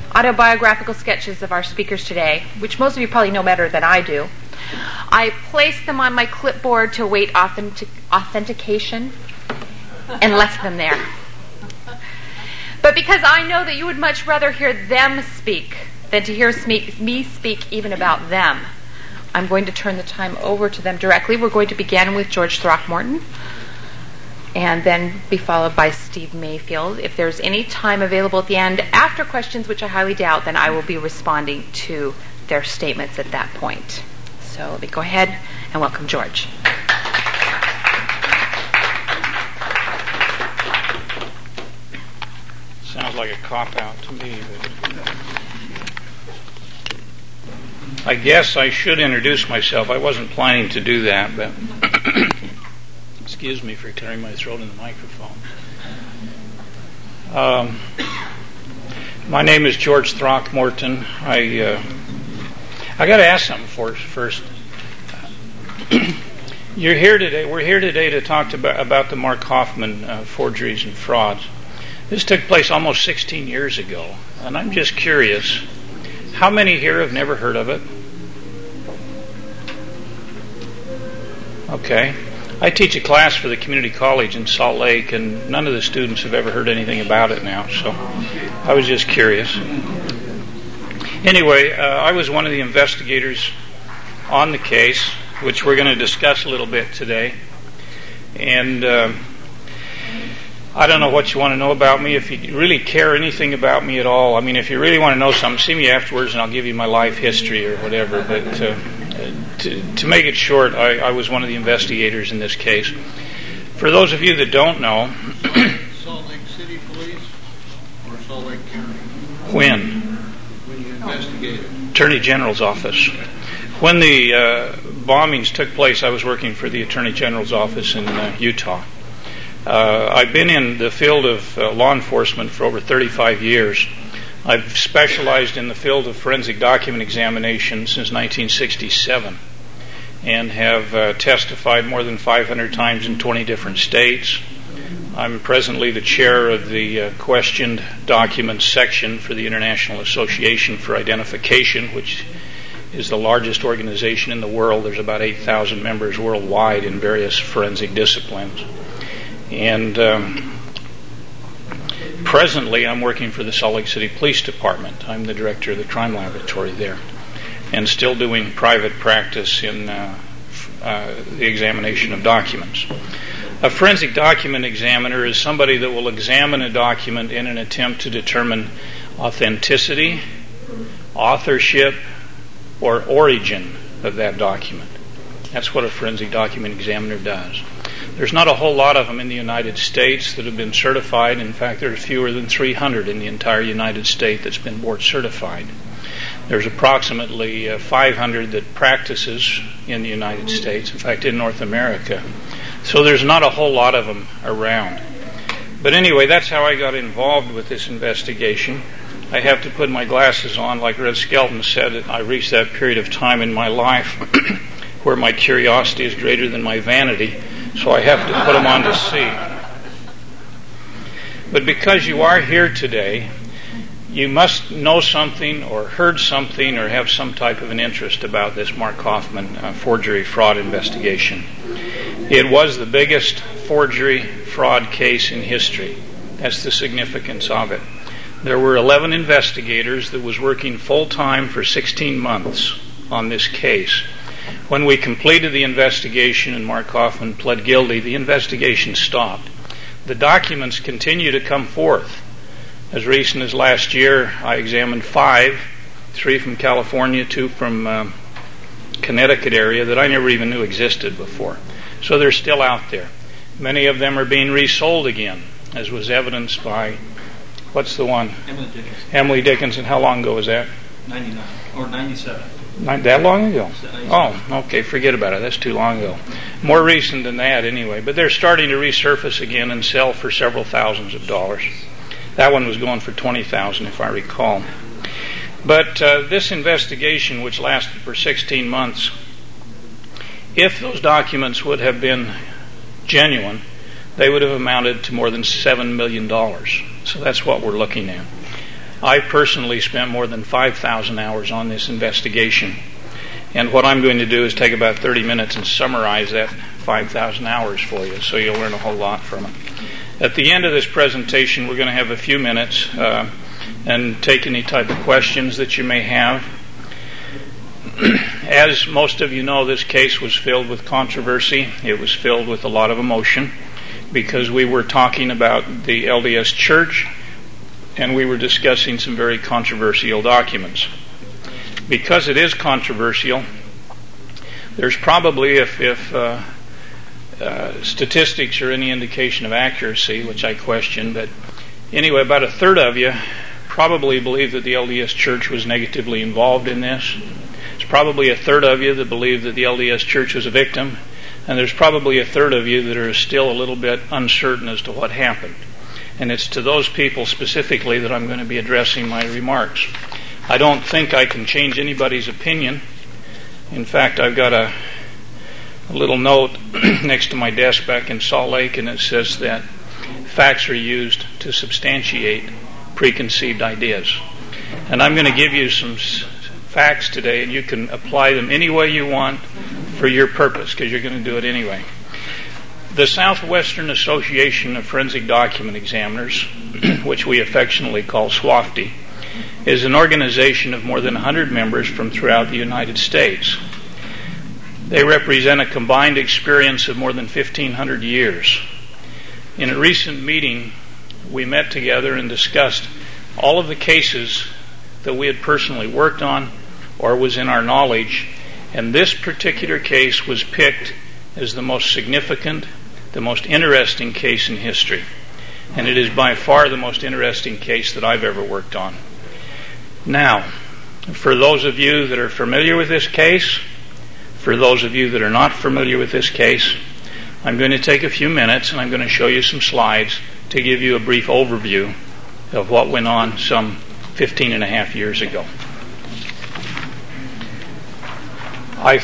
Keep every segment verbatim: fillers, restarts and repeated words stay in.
autobiographical sketches of our speakers today, which most of you probably know better than I do. I placed them on my clipboard to await authentic- authentication and left them there. But because I know that you would much rather hear them speak than to hear me speak even about them, I'm going to turn the time over to them directly. We're going to begin with George Throckmorton and then be followed by Steve Mayfield. If there's any time available at the end after questions, which I highly doubt, then I will be responding to their statements at that point. So let me go ahead and welcome George. Sounds like a cop-out to me. But I guess I should introduce myself. I wasn't planning to do that, but excuse me for clearing my throat in the microphone. Um, my name is George Throckmorton. I uh, I got to ask something for, first. You're here today. We're here today to talk to, about the Mark Hofmann uh, forgeries and frauds. This took place almost sixteen years ago, and I'm just curious, how many here have never heard of it? Okay. I teach a class for the community college in Salt Lake, and none of the students have ever heard anything about it now, so I was just curious. Anyway, uh, I was one of the investigators on the case, which we're going to discuss a little bit today. And uh, I don't know what you want to know about me. If you really care anything about me at all, I mean, if you really want to know something, see me afterwards and I'll give you my life history or whatever. But uh, to, to make it short, I, I was one of the investigators in this case. For those of you that don't know... Salt Lake City Police or Salt Lake County? When? When you investigated. Attorney General's office. When the uh, bombings took place, I was working for the Attorney General's office in uh, Utah. Uh, I've been in the field of uh, law enforcement for over thirty-five years. I've specialized in the field of forensic document examination since nineteen sixty-seven and have uh, testified more than five hundred times in twenty different states. I'm presently the chair of the uh, questioned documents section for the International Association for Identification, which is the largest organization in the world. There's about eight thousand members worldwide in various forensic disciplines. And um, presently I'm working for the Salt Lake City Police Department. I'm the director of the crime laboratory there and still doing private practice in uh, uh, the examination of documents. A forensic document examiner is somebody that will examine a document in an attempt to determine authenticity, authorship, or origin of that document. That's what a forensic document examiner does. There's not a whole lot of them in the United States that have been certified. In fact, there's fewer than three hundred in the entire United States that's been board certified. There's approximately uh, five hundred that practices in the United States, in fact, in North America. So there's not a whole lot of them around. But anyway, that's how I got involved with this investigation. I have to put my glasses on. Like Red Skelton said, I reached that period of time in my life where my curiosity is greater than my vanity, so I have to put them on to see. But because you are here today, you must know something or heard something or have some type of an interest about this Mark Hofmann uh, forgery fraud investigation. It was the biggest forgery fraud case in history. That's the significance of it. There were eleven investigators that was working full-time for sixteen months on this case. When we completed the investigation and Mark Hofmann pled guilty, the investigation stopped. The documents continue to come forth. As recent as last year, I examined five, three from California, two from uh, Connecticut area that I never even knew existed before. So they're still out there. Many of them are being resold again, as was evidenced by, what's the one? Emily Dickinson. Emily Dickinson. How long ago was that? ninety-nine or ninety-seven. Not that long ago? Oh, okay, forget about it. That's too long ago. More recent than that anyway. But they're starting to resurface again and sell for several thousands of dollars. That one was going for twenty thousand dollars if I recall. But uh, this investigation, which lasted for sixteen months, if those documents would have been genuine, they would have amounted to more than seven million dollars. So that's what we're looking at. I personally spent more than five thousand hours on this investigation. And what I'm going to do is take about thirty minutes and summarize that five thousand hours for you, so you'll learn a whole lot from it. At the end of this presentation, we're going to have a few minutes uh, and take any type of questions that you may have. As most of you know, this case was filled with controversy. It was filled with a lot of emotion because we were talking about the L D S Church and we were discussing some very controversial documents. Because it is controversial, there's probably, if, if uh, uh, statistics are any indication of accuracy, which I question, but anyway, about a third of you probably believe that the L D S Church was negatively involved in this. There's probably a third of you that believe that the L D S Church was a victim, and there's probably a third of you that are still a little bit uncertain as to what happened. And it's to those people specifically that I'm going to be addressing my remarks. I don't think I can change anybody's opinion. In fact, I've got a, a little note next to my desk back in Salt Lake, and it says that facts are used to substantiate preconceived ideas. And I'm going to give you some s- facts today, and you can apply them any way you want for your purpose, because you're going to do it anyway. The Southwestern Association of Forensic Document Examiners, which we affectionately call SWAFTI, is an organization of more than one hundred members from throughout the United States. They represent a combined experience of more than fifteen hundred years. In a recent meeting, we met together and discussed all of the cases that we had personally worked on or was in our knowledge, and this particular case was picked as the most significant, the most interesting case in history. And it is by far the most interesting case that I've ever worked on. Now, for those of you that are familiar with this case, for those of you that are not familiar with this case, I'm going to take a few minutes and I'm going to show you some slides to give you a brief overview of what went on some fifteen and a half years ago. I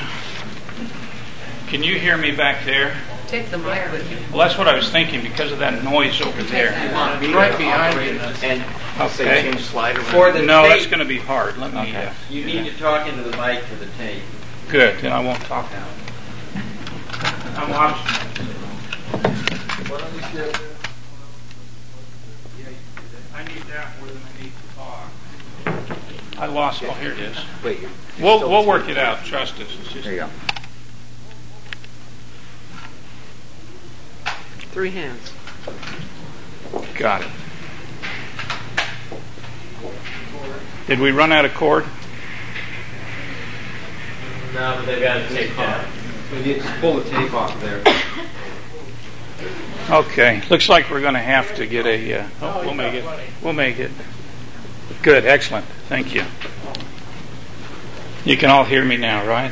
Can you hear me back there? Take the mic with you. Well, that's what I was thinking because of that noise over there. Be right behind you. And Okay. change slide around. For the No, tape, that's going to be hard. Let me. Okay. Uh, you need to talk into the mic for the tape. good. Then I won't talk now. I'm watching. I need that more than I need to talk. I lost. Oh, here it is. Wait, you're We'll still- we'll work it out. Trust us. It's just, There you go. Three hands. got it. Did we run out of cord? No, but they've got to take that. We need to pull the tape off of there. Okay. Looks like we're going to have to get a. Uh, oh, we'll make it. We'll make it. Good. Excellent. Thank you. You can all hear me now, right?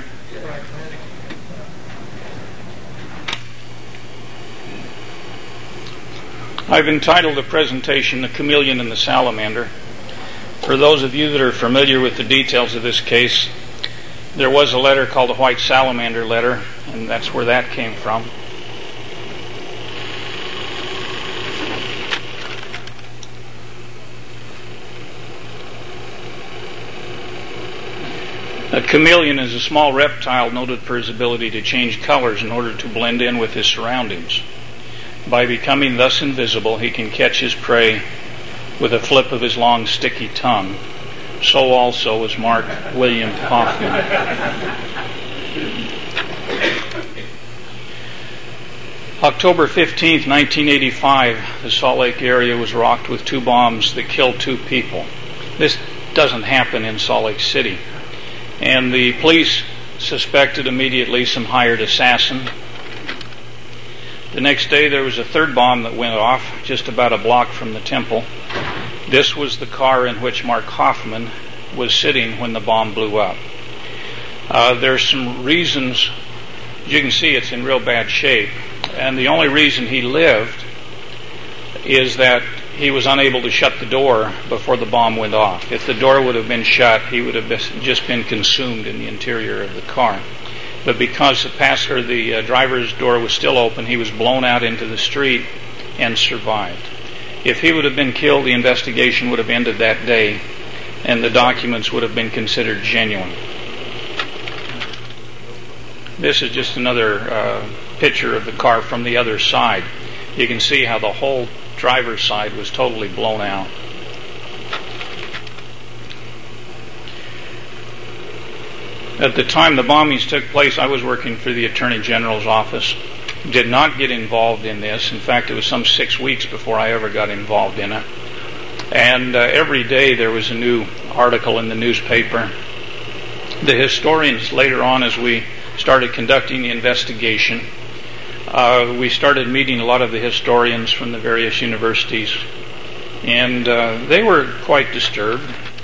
I've entitled the presentation "The Chameleon and the Salamander." For those of you that are familiar with the details of this case, there was a letter called the White Salamander letter, and that's where that came from. A chameleon is a small reptile noted for his ability to change colors in order to blend in with his surroundings. By becoming thus invisible, he can catch his prey with a flip of his long, sticky tongue. So also is Mark William Hoffman. October fifteenth, nineteen eighty-five, the Salt Lake area was rocked with two bombs that killed two people. This doesn't happen in Salt Lake City. And the police suspected immediately some hired assassin. The next day there was a third bomb that went off just about a block from the temple. This was the car in which Mark Hoffman was sitting when the bomb blew up. Uh, there's some reasons. You can see it's in real bad shape. And the only reason he lived is that he was unable to shut the door before the bomb went off. If the door would have been shut, he would have just been consumed in the interior of the car. But because the passenger, the uh, driver's door was still open, he was blown out into the street and survived. If he would have been killed, the investigation would have ended that day, and the documents would have been considered genuine. This is just another uh, picture of the car from the other side. You can see how the whole driver's side was totally blown out. At the time the bombings took place, I was working for the Attorney General's office. Did not get involved in this. In fact, it was some six weeks before I ever got involved in it. And uh, every day there was a new article in the newspaper. The historians later on, as we started conducting the investigation, uh, we started meeting a lot of the historians from the various universities, and uh, they were quite disturbed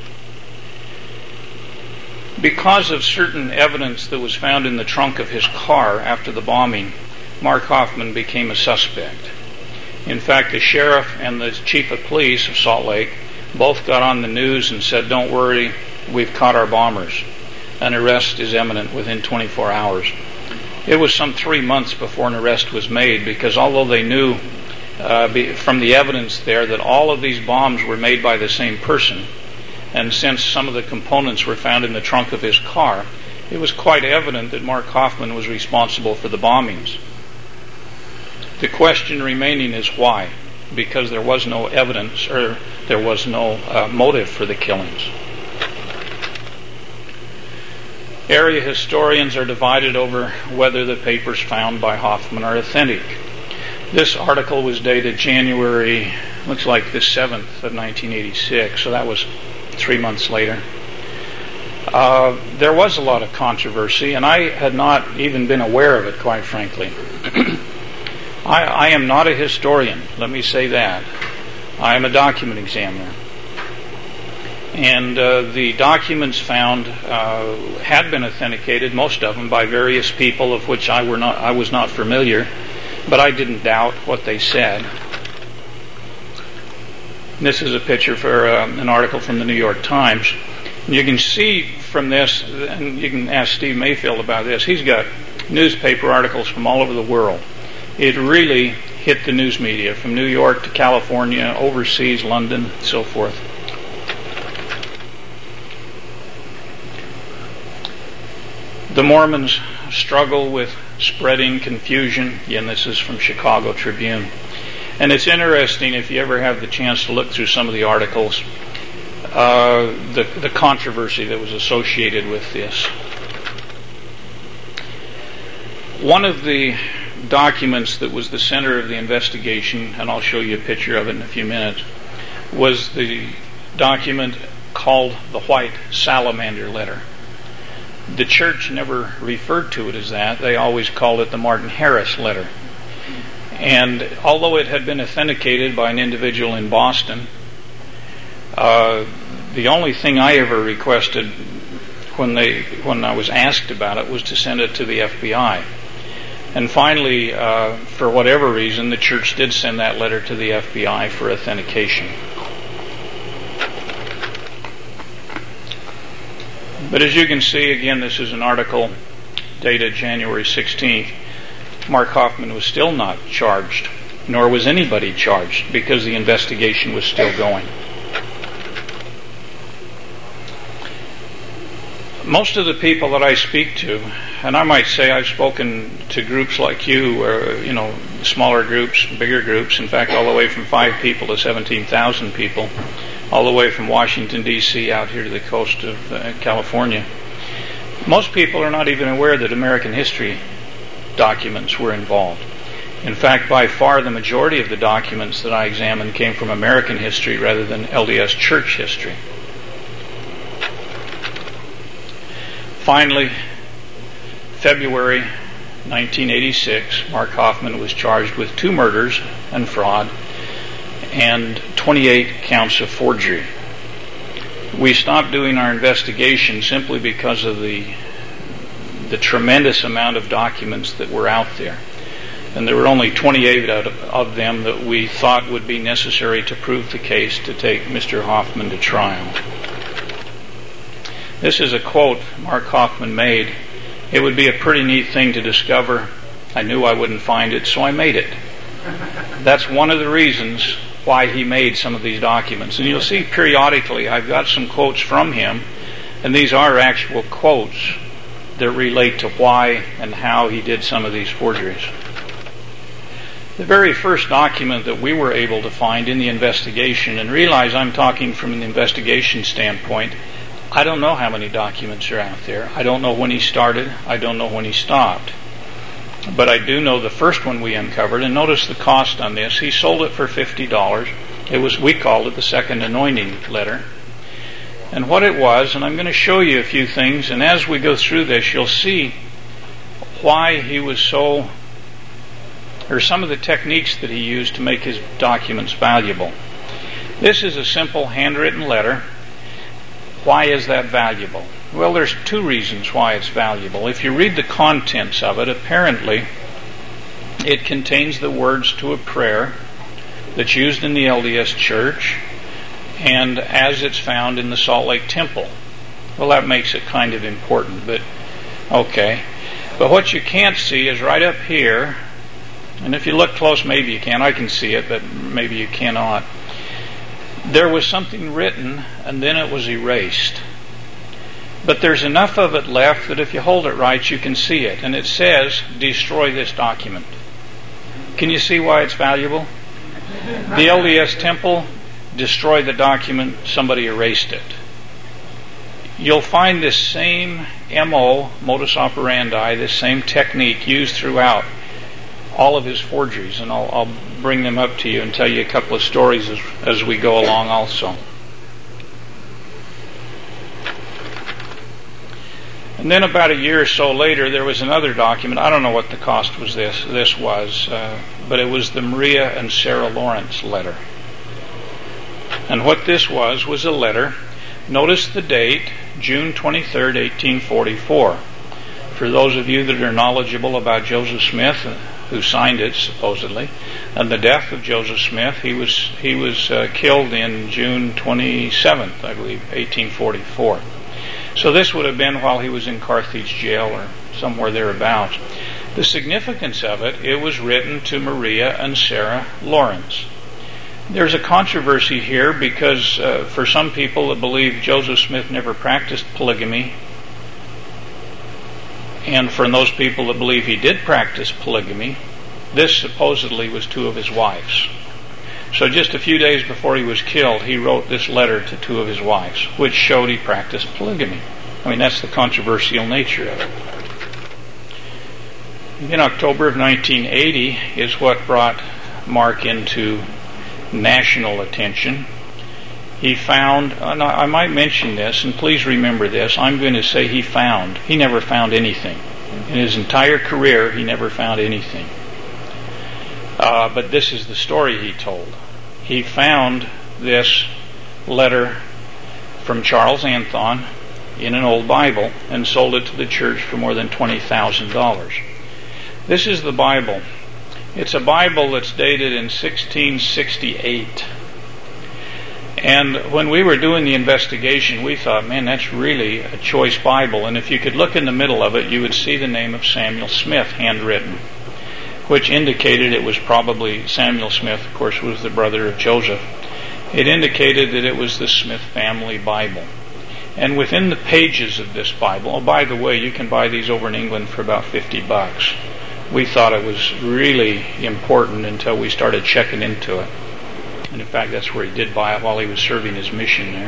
because of certain evidence that was found in the trunk of his car after the bombing. Mark Hofmann became a suspect. In fact, the sheriff and the chief of police of Salt Lake both got on the news and said, "Don't worry, we've caught our bombers. An arrest is imminent within twenty-four hours." It was some three months before an arrest was made, because although they knew uh, be, from the evidence there that all of these bombs were made by the same person, and since some of the components were found in the trunk of his car, it was quite evident that Mark Hofmann was responsible for the bombings. The question remaining is why? Because there was no evidence, or there was no uh, motive for the killings. Area historians are divided over whether the papers found by Hofmann are authentic. This article was dated January, looks like the seventh of nineteen eighty-six, so that was three months later. Uh, there was a lot of controversy, and I had not even been aware of it, quite frankly. I, I am not a historian, let me say that. I am a document examiner. And uh, the documents found uh, had been authenticated, most of them, by various people of which I were not, I was not familiar, but I didn't doubt what they said. This is a picture for uh, an article from the New York Times. You can see from this, and you can ask Steve Mayfield about this, he's got newspaper articles from all over the world. It really hit the news media, from New York to California, overseas, London, so forth. The Mormons struggle with spreading confusion. Again, this is from Chicago Tribune. And it's interesting, if you ever have the chance to look through some of the articles, uh, the, the controversy that was associated with this. One of the documents that was the center of the investigation, and I'll show you a picture of it in a few minutes, was the document called the White Salamander Letter. The church never referred to it as that. They always called it the Martin Harris Letter. And although it had been authenticated by an individual in Boston, uh, the only thing I ever requested when they when I was asked about it was to send it to the F B I. And finally, uh, for whatever reason, the church did send that letter to the F B I for authentication. But as you can see, again, this is an article dated January sixteenth. Mark Hofmann was still not charged, nor was anybody charged, because the investigation was still going. Most of the people that I speak to, and I might say I've spoken to groups like you, or, you know, smaller groups, bigger groups, in fact, all the way from five people to seventeen thousand people, all the way from Washington, D C out here to the coast of uh, California. Most people are not even aware that American history documents were involved. In fact, by far the majority of the documents that I examined came from American history rather than L D S church history. Finally, February nineteen eighty-six, Mark Hofmann was charged with two murders and fraud and twenty-eight counts of forgery. We stopped doing our investigation simply because of the the tremendous amount of documents that were out there. And there were only twenty-eight out of, of them that we thought would be necessary to prove the case to take Mister Hofmann to trial. This is a quote Mark Hofmann made. It would be a pretty neat thing to discover. I knew I wouldn't find it, so I made it. That's one of the reasons why he made some of these documents. And you'll see periodically I've got some quotes from him, and these are actual quotes that relate to why and how he did some of these forgeries. The very first document that we were able to find in the investigation, and realize I'm talking from an investigation standpoint, I don't know how many documents are out there. I don't know when he started. I don't know when he stopped. But I do know the first one we uncovered, and notice the cost on this. He sold it for fifty dollars. It was, we called it the Second Anointing Letter. And what it was, and I'm going to show you a few things, and as we go through this, you'll see why he was so, or some of the techniques that he used to make his documents valuable. This is a simple handwritten letter. Why is that valuable? Well, there's two reasons why it's valuable. If you read the contents of it, apparently it contains the words to a prayer that's used in the L D S Church and as it's found in the Salt Lake Temple. Well, that makes it kind of important, but okay. But what you can't see is right up here, and if you look close, maybe you can. I can see it, but maybe you cannot. There was something written, and then it was erased. But there's enough of it left that if you hold it right, you can see it. And it says, destroy this document. Can you see why it's valuable? The L D S Temple destroyed the document, somebody erased it. You'll find this same M O, modus operandi, this same technique used throughout all of his forgeries. And I'll, I'll bring them up to you and tell you a couple of stories as, as we go along also. And then about a year or so later, there was another document. I don't know what the cost was. This this was, uh, but it was the Maria and Sarah Lawrence letter. And what this was was a letter. Notice the date, June twenty-third, eighteen forty-four. For those of you that are knowledgeable about Joseph Smith, who signed it supposedly, and the death of Joseph Smith, he was he was uh, killed in June twenty-seventh, I believe, eighteen forty-four. So this would have been while he was in Carthage jail or somewhere thereabouts. The significance of it, it was written to Maria and Sarah Lawrence. There's a controversy here because uh, for some people that believe Joseph Smith never practiced polygamy, and for those people that believe he did practice polygamy, this supposedly was two of his wives. So just a few days before he was killed, he wrote this letter to two of his wives, which showed he practiced polygamy. I mean, that's the controversial nature of it. In October of nineteen eighty is what brought Mark into national attention. He found, and I might mention this, and please remember this, I'm going to say he found. He never found anything. In his entire career, he never found anything. Uh, but this is the story he told. He found this letter from Charles Anthon in an old Bible and sold it to the church for more than twenty thousand dollars. This is the Bible. It's a Bible that's dated in sixteen sixty-eight. And when we were doing the investigation, we thought, man, that's really a choice Bible. And if you could look in the middle of it, you would see the name of Samuel Smith handwritten, which indicated it was probably Samuel Smith, of course, was the brother of Joseph. It indicated that it was the Smith family Bible. And within the pages of this Bible, oh, by the way, you can buy these over in England for about fifty bucks. We thought it was really important until we started checking into it. And in fact, that's where he did buy it while he was serving his mission there.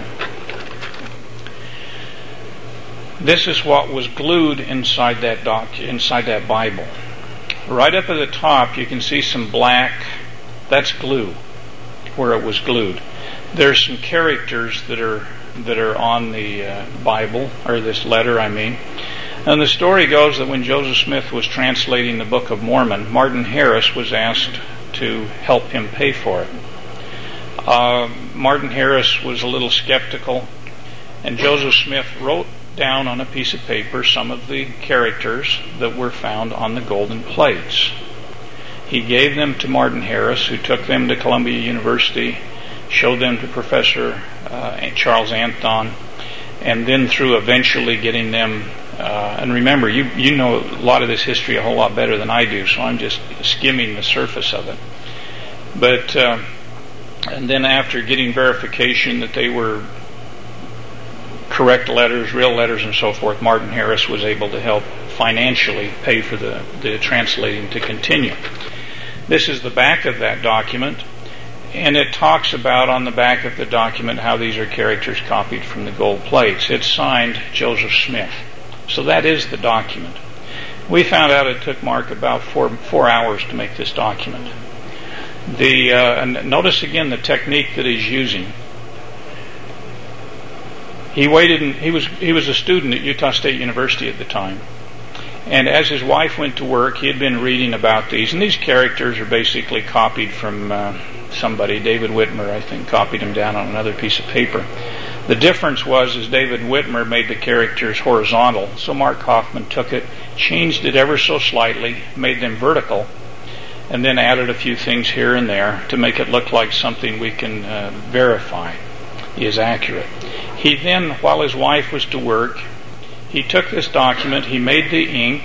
This is what was glued inside that doc, inside that Bible. Right up at the top, you can see some black. That's glue, where it was glued. There's some characters that are that are on the uh, Bible, or this letter, I mean. And the story goes that when Joseph Smith was translating the Book of Mormon, Martin Harris was asked to help him pay for it. Uh, Martin Harris was a little skeptical, and Joseph Smith wrote down on a piece of paper some of the characters that were found on the golden plates. He gave them to Martin Harris, who took them to Columbia University, showed them to Professor uh, Charles Anthon, and then through eventually getting them, uh, and remember, you, you know a lot of this history a whole lot better than I do, so I'm just skimming the surface of it. But uh, And then after getting verification that they were correct letters, real letters and so forth, Martin Harris was able to help financially pay for the, the translating to continue. This is the back of that document, and it talks about on the back of the document how these are characters copied from the gold plates. It's signed Joseph Smith. So that is the document. We found out it took Mark about four, four hours to make this document. The uh, and notice again the technique that he's using. He waited. And he was he was a student at Utah State University at the time, and as his wife went to work, he had been reading about these. And these characters are basically copied from uh, somebody. David Whitmer, I think, copied them down on another piece of paper. The difference was, is David Whitmer made the characters horizontal, so Mark Kaufman took it, changed it ever so slightly, made them vertical, and then added a few things here and there to make it look like something we can uh, verify is accurate. He then, while his wife was to work, he took this document, he made the ink,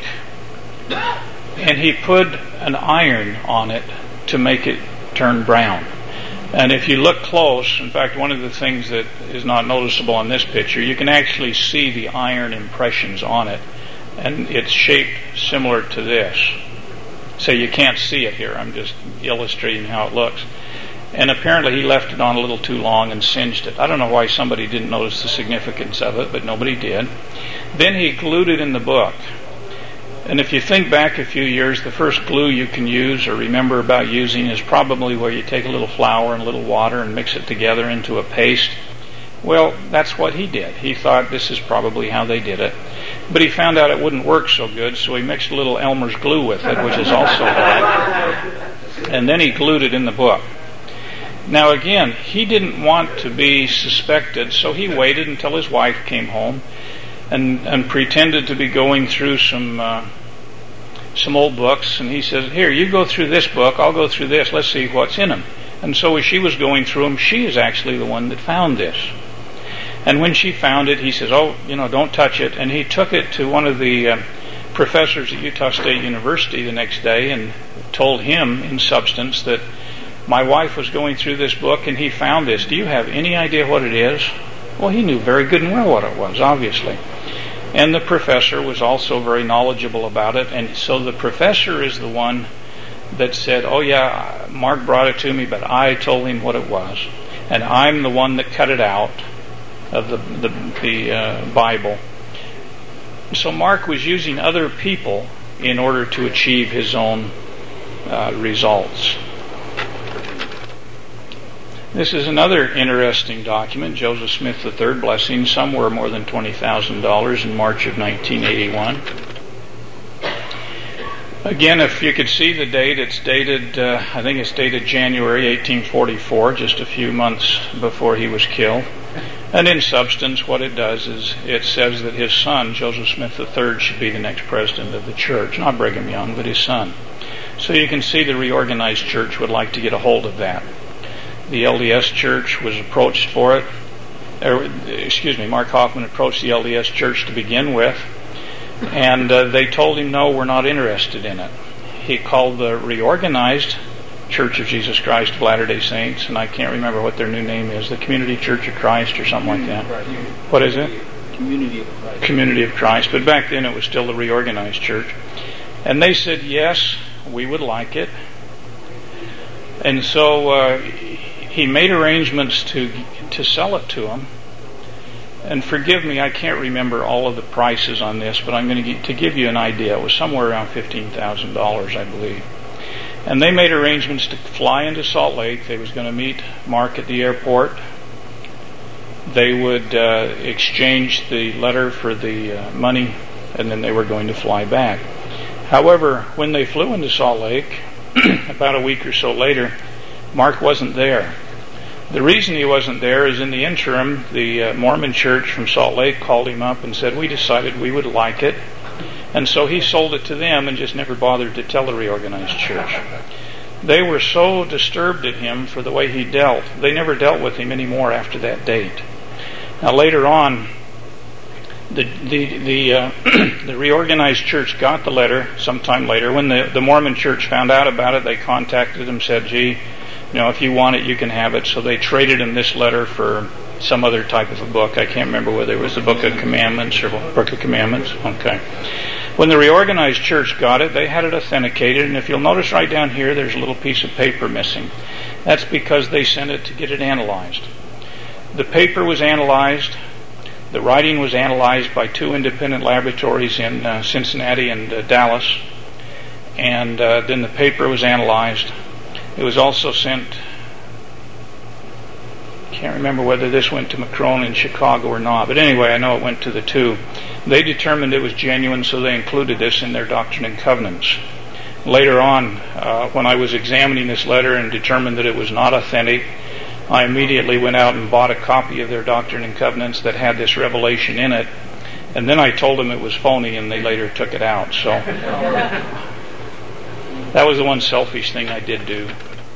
and he put an iron on it to make it turn brown. And if you look close, in fact, one of the things that is not noticeable on this picture, you can actually see the iron impressions on it, and it's shaped similar to this. So you can't see it here. I'm just illustrating how it looks. And apparently he left it on a little too long and singed it. I don't know why somebody didn't notice the significance of it, but nobody did. Then he glued it in the book. And if you think back a few years, the first glue you can use or remember about using is probably where you take a little flour and a little water and mix it together into a paste. Well, that's what he did. He thought this is probably how they did it. But he found out it wouldn't work so good, so he mixed a little Elmer's glue with it, which is also bad. And then he glued it in the book. Now again, he didn't want to be suspected, so he waited until his wife came home and, and pretended to be going through some uh, some old books, and he says, "Here, you go through this book, I'll go through this, let's see what's in them." And so as she was going through them, she is actually the one that found this. And when she found it, he says, "Oh, you know, don't touch it." And he took it to one of the uh, professors at Utah State University the next day and told him, in substance, that my wife was going through this book and he found this. Do you have any idea what it is? Well, he knew very good and well what it was, obviously. And the professor was also very knowledgeable about it. And so the professor is the one that said, "Oh yeah, Mark brought it to me, but I told him what it was. And I'm the one that cut it out of the, the, the uh, Bible." So Mark was using other people in order to achieve his own uh, results. This is another interesting document, Joseph Smith the third, blessing somewhere more than twenty thousand dollars in March of nineteen eighty-one. Again, if you could see the date, it's dated, uh, I think it's dated January eighteen forty-four, just a few months before he was killed. And in substance, what it does is it says that his son, Joseph Smith the third, should be the next president of the church. Not Brigham Young, but his son. So you can see the reorganized church would like to get a hold of that. The L D S Church was approached for it. Er, excuse me, Mark Hoffman approached the L D S Church to begin with, and uh, they told him, "No, we're not interested in it." He called the reorganized Church of Jesus Christ of Latter-day Saints, and I can't remember what their new name is, the Community Church of Christ or something like that. What is it? Community of Christ. Community of Christ, but back then it was still the reorganized church. And they said, "Yes, we would like it." And so uh, he made arrangements to to sell it to them. And forgive me, I can't remember all of the prices on this, but I'm going to get, to give you an idea. It was somewhere around fifteen thousand dollars, I believe. And they made arrangements to fly into Salt Lake. They was going to meet Mark at the airport. They would uh, exchange the letter for the uh, money, and then they were going to fly back. However, when they flew into Salt Lake, about a week or so later, Mark wasn't there. The reason he wasn't there is in the interim, the uh, Mormon church from Salt Lake called him up and said, "We decided we would like it." And so he sold it to them and just never bothered to tell the reorganized church. They were so disturbed at him for the way he dealt, they never dealt with him anymore after that date. Now later on, the the the, uh, the reorganized church got the letter sometime later. When the, the Mormon church found out about it, they contacted him, said, "Gee, You know, if you want it, you can have it. So they traded him this letter for some other type of a book. I can't remember whether it was the Book of Commandments or Book of Commandments. Okay. When the reorganized church got it, they had it authenticated, and if you'll notice right down here, there's a little piece of paper missing. That's because they sent it to get it analyzed. The paper was analyzed. The writing was analyzed by two independent laboratories in uh, Cincinnati and uh, Dallas. And uh, then the paper was analyzed. It was also sent, can't remember whether this went to McCrone in Chicago or not, but anyway, I know it went to the two. They determined it was genuine, so they included this in their Doctrine and Covenants. Later on, uh, when I was examining this letter and determined that it was not authentic, I immediately went out and bought a copy of their Doctrine and Covenants that had this revelation in it, and then I told them it was phony, and they later took it out. So that was the one selfish thing I did do.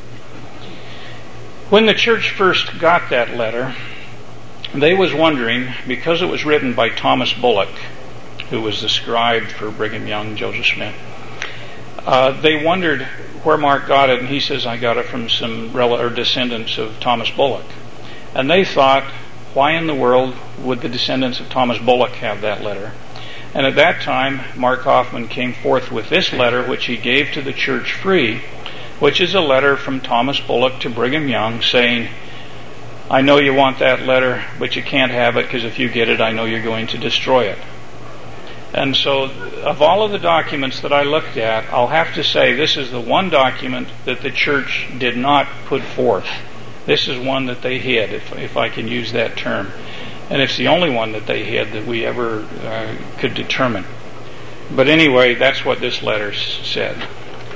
When the church first got that letter, they was wondering, because it was written by Thomas Bullock, who was the scribe for Brigham Young, Joseph Smith, uh, they wondered where Mark got it, and he says, I got it from some rel- or descendants of Thomas Bullock. And they thought, why in the world would the descendants of Thomas Bullock have that letter? And at that time, Mark Hoffman came forth with this letter, which he gave to the church free, which is a letter from Thomas Bullock to Brigham Young saying, I know you want that letter, but you can't have it because if you get it, I know you're going to destroy it. And so, of all of the documents that I looked at, I'll have to say this is the one document that the church did not put forth. This is one that they hid, if, if I can use that term. And it's the only one that they hid that we ever uh, could determine. But anyway, that's what this letter said.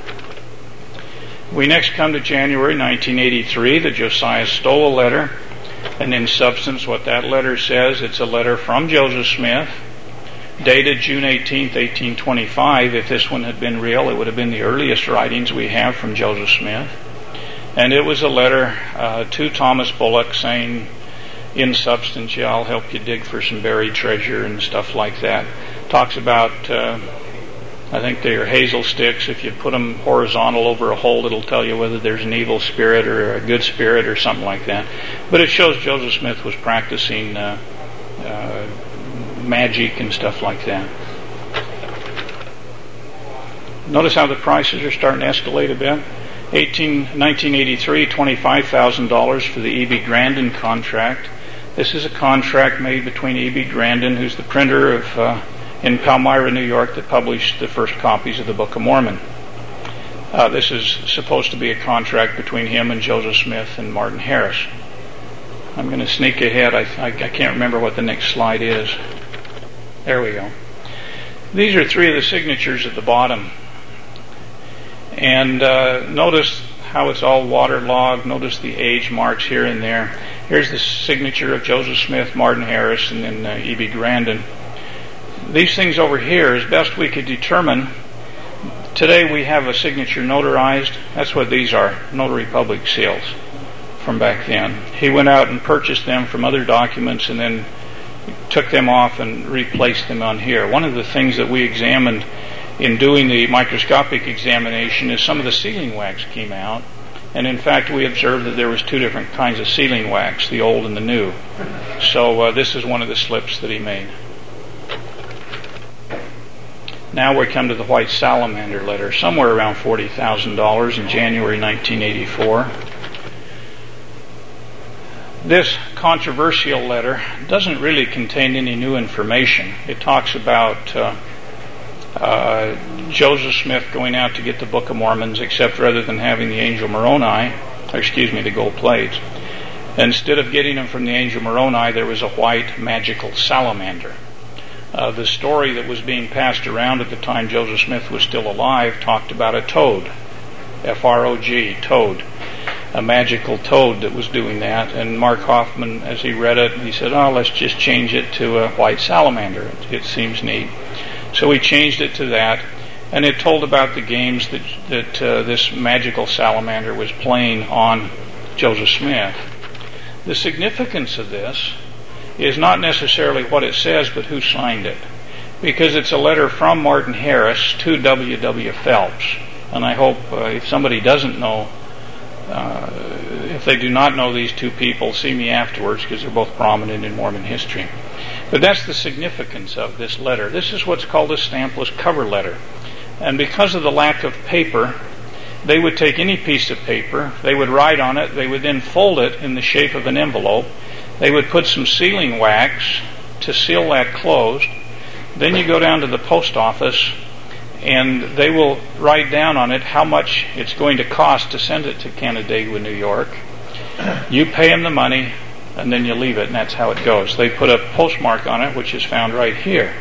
We next come to January nineteen eighty-three, that Josiah stole a letter, and in substance what that letter says, it's a letter from Joseph Smith, dated June eighteenth, eighteen twenty-five. If this one had been real, it would have been the earliest writings we have from Joseph Smith. And it was a letter uh, to Thomas Bullock saying, in substance, yeah, I'll help you dig for some buried treasure and stuff like that. Talks about... Uh, I think they are hazel sticks. If you put them horizontal over a hole, it'll tell you whether there's an evil spirit or a good spirit or something like that. But it shows Joseph Smith was practicing uh, uh, magic and stuff like that. Notice how the prices are starting to escalate a bit. nineteen eighty-three, twenty-five thousand dollars for the E B Grandin contract. This is a contract made between E B Grandin, who's the printer of... Uh, in Palmyra, New York, that published the first copies of the Book of Mormon. Uh, this is supposed to be a contract between him and Joseph Smith and Martin Harris. I'm going to sneak ahead. I, I, I can't remember what the next slide is. There we go. These are three of the signatures at the bottom. And uh, notice how it's all waterlogged. Notice the age marks here and there. Here's the signature of Joseph Smith, Martin Harris, and then uh, E B Grandin. These things over here, as best we could determine, today we have a signature notarized. That's what these are, notary public seals from back then. He went out and purchased them from other documents and then took them off and replaced them on here. One of the things that we examined in doing the microscopic examination is some of the sealing wax came out. And in fact, we observed that there was two different kinds of sealing wax, the old and the new. So uh, this is one of the slips that he made. Now we come to the White Salamander letter, somewhere around forty thousand dollars in January nineteen eighty-four. This controversial letter doesn't really contain any new information. It talks about uh, uh, Joseph Smith going out to get the Book of Mormons, except rather than having the angel Moroni, or excuse me, the gold plates, instead of getting them from the angel Moroni, there was a white magical salamander. Uh, the story that was being passed around at the time Joseph Smith was still alive talked about a toad, F R O G, toad, a magical toad that was doing that. And Mark Hoffman, as he read it, he said, oh, let's just change it to a white salamander. It, it seems neat. So he changed it to that, and it told about the games that, that uh, this magical salamander was playing on Joseph Smith. The significance of this is not necessarily what it says, but who signed it. Because it's a letter from Martin Harris to W W Phelps. And I hope uh, if somebody doesn't know Uh, if they do not know these two people, see me afterwards, because they're both prominent in Mormon history. But that's the significance of this letter. This is what's called a stampless cover letter. And because of the lack of paper, they would take any piece of paper, they would write on it, they would then fold it in the shape of an envelope, they would put some sealing wax to seal that closed. Then you go down to the post office and they will write down on it how much it's going to cost to send it to Canandaigua, New York. You pay them the money and then you leave it, and that's how it goes. They put a postmark on it, which is found right here.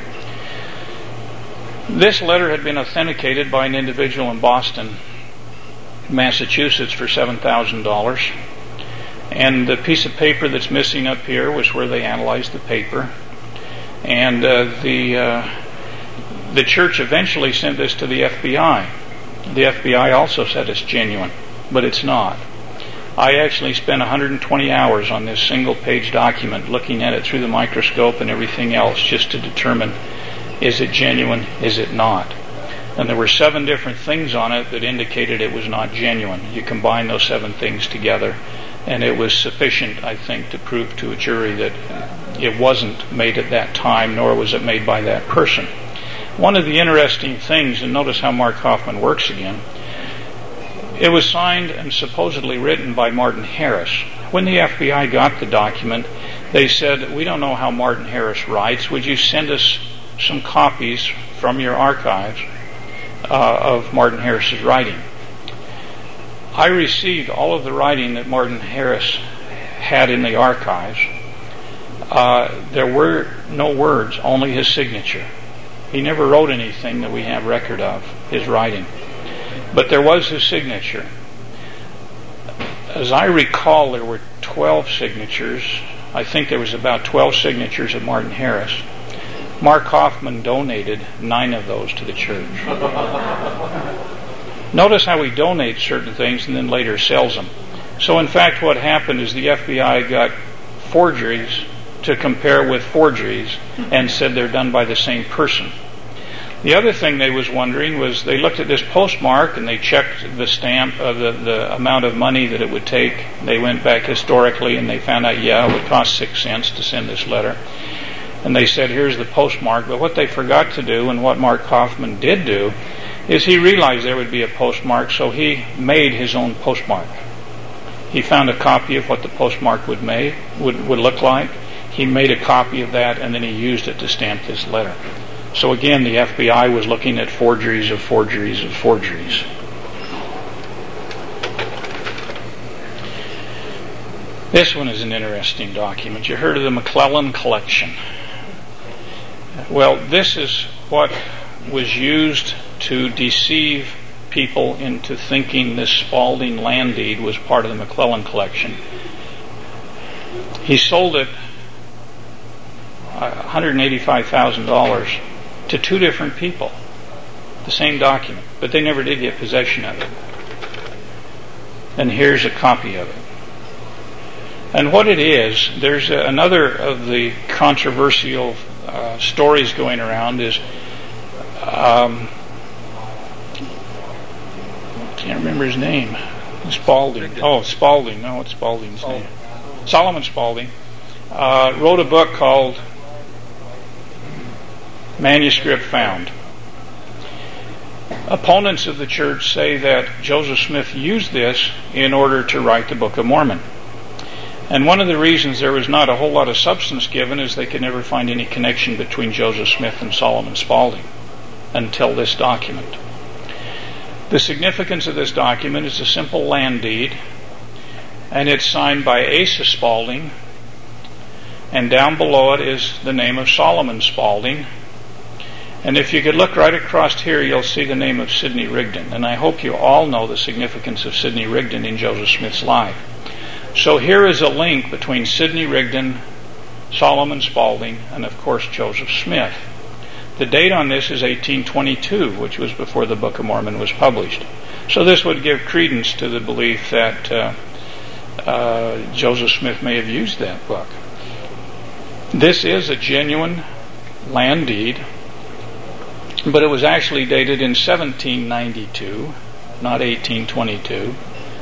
This letter had been authenticated by an individual in Boston, Massachusetts, for seven thousand dollars. And the piece of paper that's missing up here was where they analyzed the paper. And uh, the uh, the church eventually sent this to the F B I. The F B I also said it's genuine, but it's not. I actually spent one hundred twenty hours on this single page document, looking at it through the microscope and everything else, just to determine, is it genuine, is it not? And there were seven different things on it that indicated it was not genuine. You combine those seven things together, and it was sufficient, I think, to prove to a jury that it wasn't made at that time, nor was it made by that person. One of the interesting things, and notice how Mark Hoffman works again, it was signed and supposedly written by Martin Harris. When the F B I got the document, they said, "We don't know how Martin Harris writes. Would you send us some copies from your archives uh, of Martin Harris's writing?" I received all of the writing that Martin Harris had in the archives. Uh, there were no words, only his signature. He never wrote anything that we have record of, his writing. But there was his signature. As I recall, there were twelve signatures. I think there was about twelve signatures of Martin Harris. Mark Hoffman donated nine of those to the church. Notice how he donates certain things and then later sells them. So in fact what happened is the F B I got forgeries to compare with forgeries and said they're done by the same person. The other thing they was wondering was they looked at this postmark and they checked the stamp of the, the amount of money that it would take. They went back historically and they found out, yeah, it would cost six cents to send this letter. And they said, here's the postmark. But what they forgot to do, and what Mark Hoffman did do, is he realized there would be a postmark, so he made his own postmark. He found a copy of what the postmark would make, would, would look like. He made a copy of that, and then he used it to stamp this letter. So again, the F B I was looking at forgeries of forgeries of forgeries. This one is an interesting document. You heard of the McClellan Collection. Well, this is what was used to deceive people into thinking this Spalding land deed was part of the McClellan Collection. He sold it one hundred eighty-five thousand dollars to two different people, the same document, but they never did get possession of it. And here's a copy of it. And what it is, there's a, another of the controversial uh, stories going around is, um, can't remember his name. Spalding. Oh, Spalding. No, it's Spalding's name. Solomon Spalding uh, wrote a book called Manuscript Found. Opponents of the church say that Joseph Smith used this in order to write the Book of Mormon. And one of the reasons there was not a whole lot of substance given is they could never find any connection between Joseph Smith and Solomon Spalding until this document. The significance of this document is a simple land deed, and it's signed by Asa Spalding, and down below it is the name of Solomon Spalding. And if you could look right across here, you'll see the name of Sidney Rigdon. And I hope you all know the significance of Sidney Rigdon in Joseph Smith's life. So here is a link between Sidney Rigdon, Solomon Spalding, and of course Joseph Smith. The date on this is eighteen twenty-two, which was before the Book of Mormon was published. So this would give credence to the belief that uh, uh, Joseph Smith may have used that book. This is a genuine land deed, but it was actually dated in seventeen ninety-two, not eighteen twenty-two.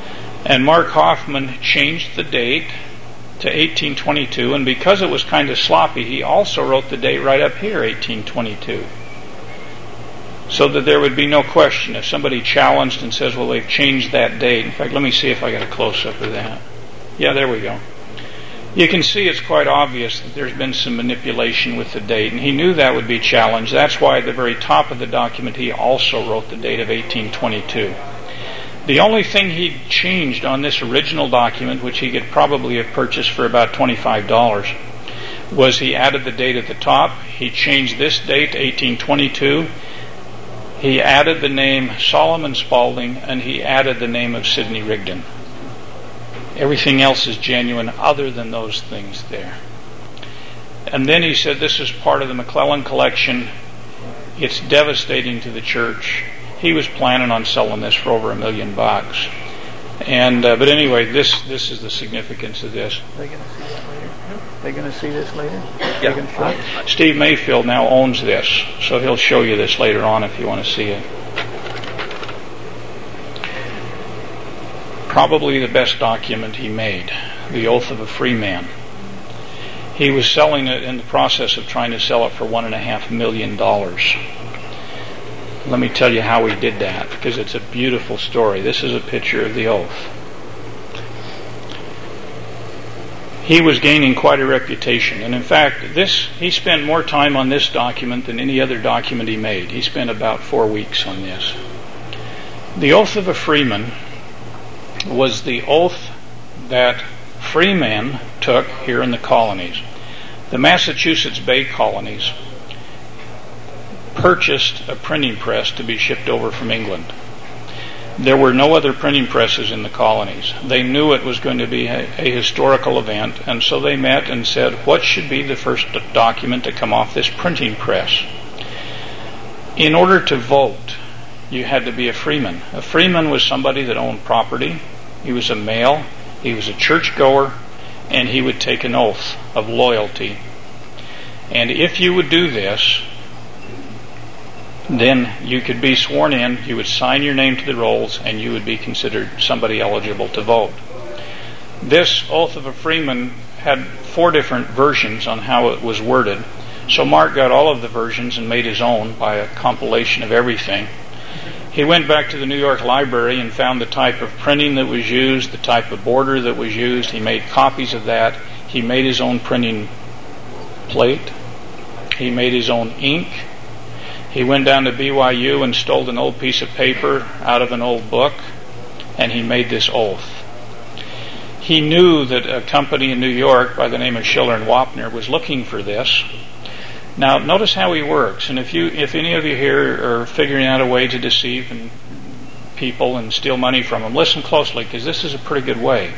And Mark Hoffman changed the date to eighteen twenty-two, and because it was kind of sloppy, he also wrote the date right up here, eighteen twenty-two. So that there would be no question if somebody challenged and says, well, they've changed that date. In fact, let me see if I got a close-up of that. Yeah, there we go. You can see it's quite obvious that there's been some manipulation with the date, and he knew that would be challenged. That's why at the very top of the document he also wrote the date of eighteen twenty-two. The only thing he changed on this original document, which he could probably have purchased for about twenty-five dollars, was he added the date at the top. He changed this date to eighteen twenty-two. He added the name Solomon Spaulding, and he added the name of Sidney Rigdon. Everything else is genuine other than those things there. And then he said, this is part of the McClellan collection. It's devastating to the church. He was planning on selling this for over a million bucks. And uh, but anyway, this this is the significance of this. Are they going to see that later? They're going to see this later? Yeah. Steve Mayfield now owns this, so he'll show you this later on if you want to see it. Probably the best document he made, The Oath of a Free Man. He was selling it in the process of trying to sell it for one and a half million dollars. Let me tell you how he did that, because it's a beautiful story. This is a picture of the oath. He was gaining quite a reputation, and in fact, this he spent more time on this document than any other document he made. He spent about four weeks on this. The Oath of a Freeman was the oath that freemen took here in the colonies. The Massachusetts Bay colonies purchased a printing press to be shipped over from England. There were no other printing presses in the colonies. They knew it was going to be a, a historical event, and so they met and said, what should be the first document to come off this printing press? In order to vote, you had to be a freeman. A freeman was somebody that owned property. He was a male. He was a churchgoer, and he would take an oath of loyalty. And if you would do this, then you could be sworn in, you would sign your name to the rolls, and you would be considered somebody eligible to vote. This Oath of a Freeman had four different versions on how it was worded. So Mark got all of the versions and made his own by a compilation of everything. He went back to the New York Library and found the type of printing that was used, the type of border that was used. He made copies of that. He made his own printing plate. He made his own ink. He went down to B Y U and stole an old piece of paper out of an old book, and he made this oath. He knew that a company in New York by the name of Schiller and Wapner was looking for this. Now, notice how he works, and if you, if any of you here are figuring out a way to deceive and people and steal money from them, listen closely, because this is a pretty good way.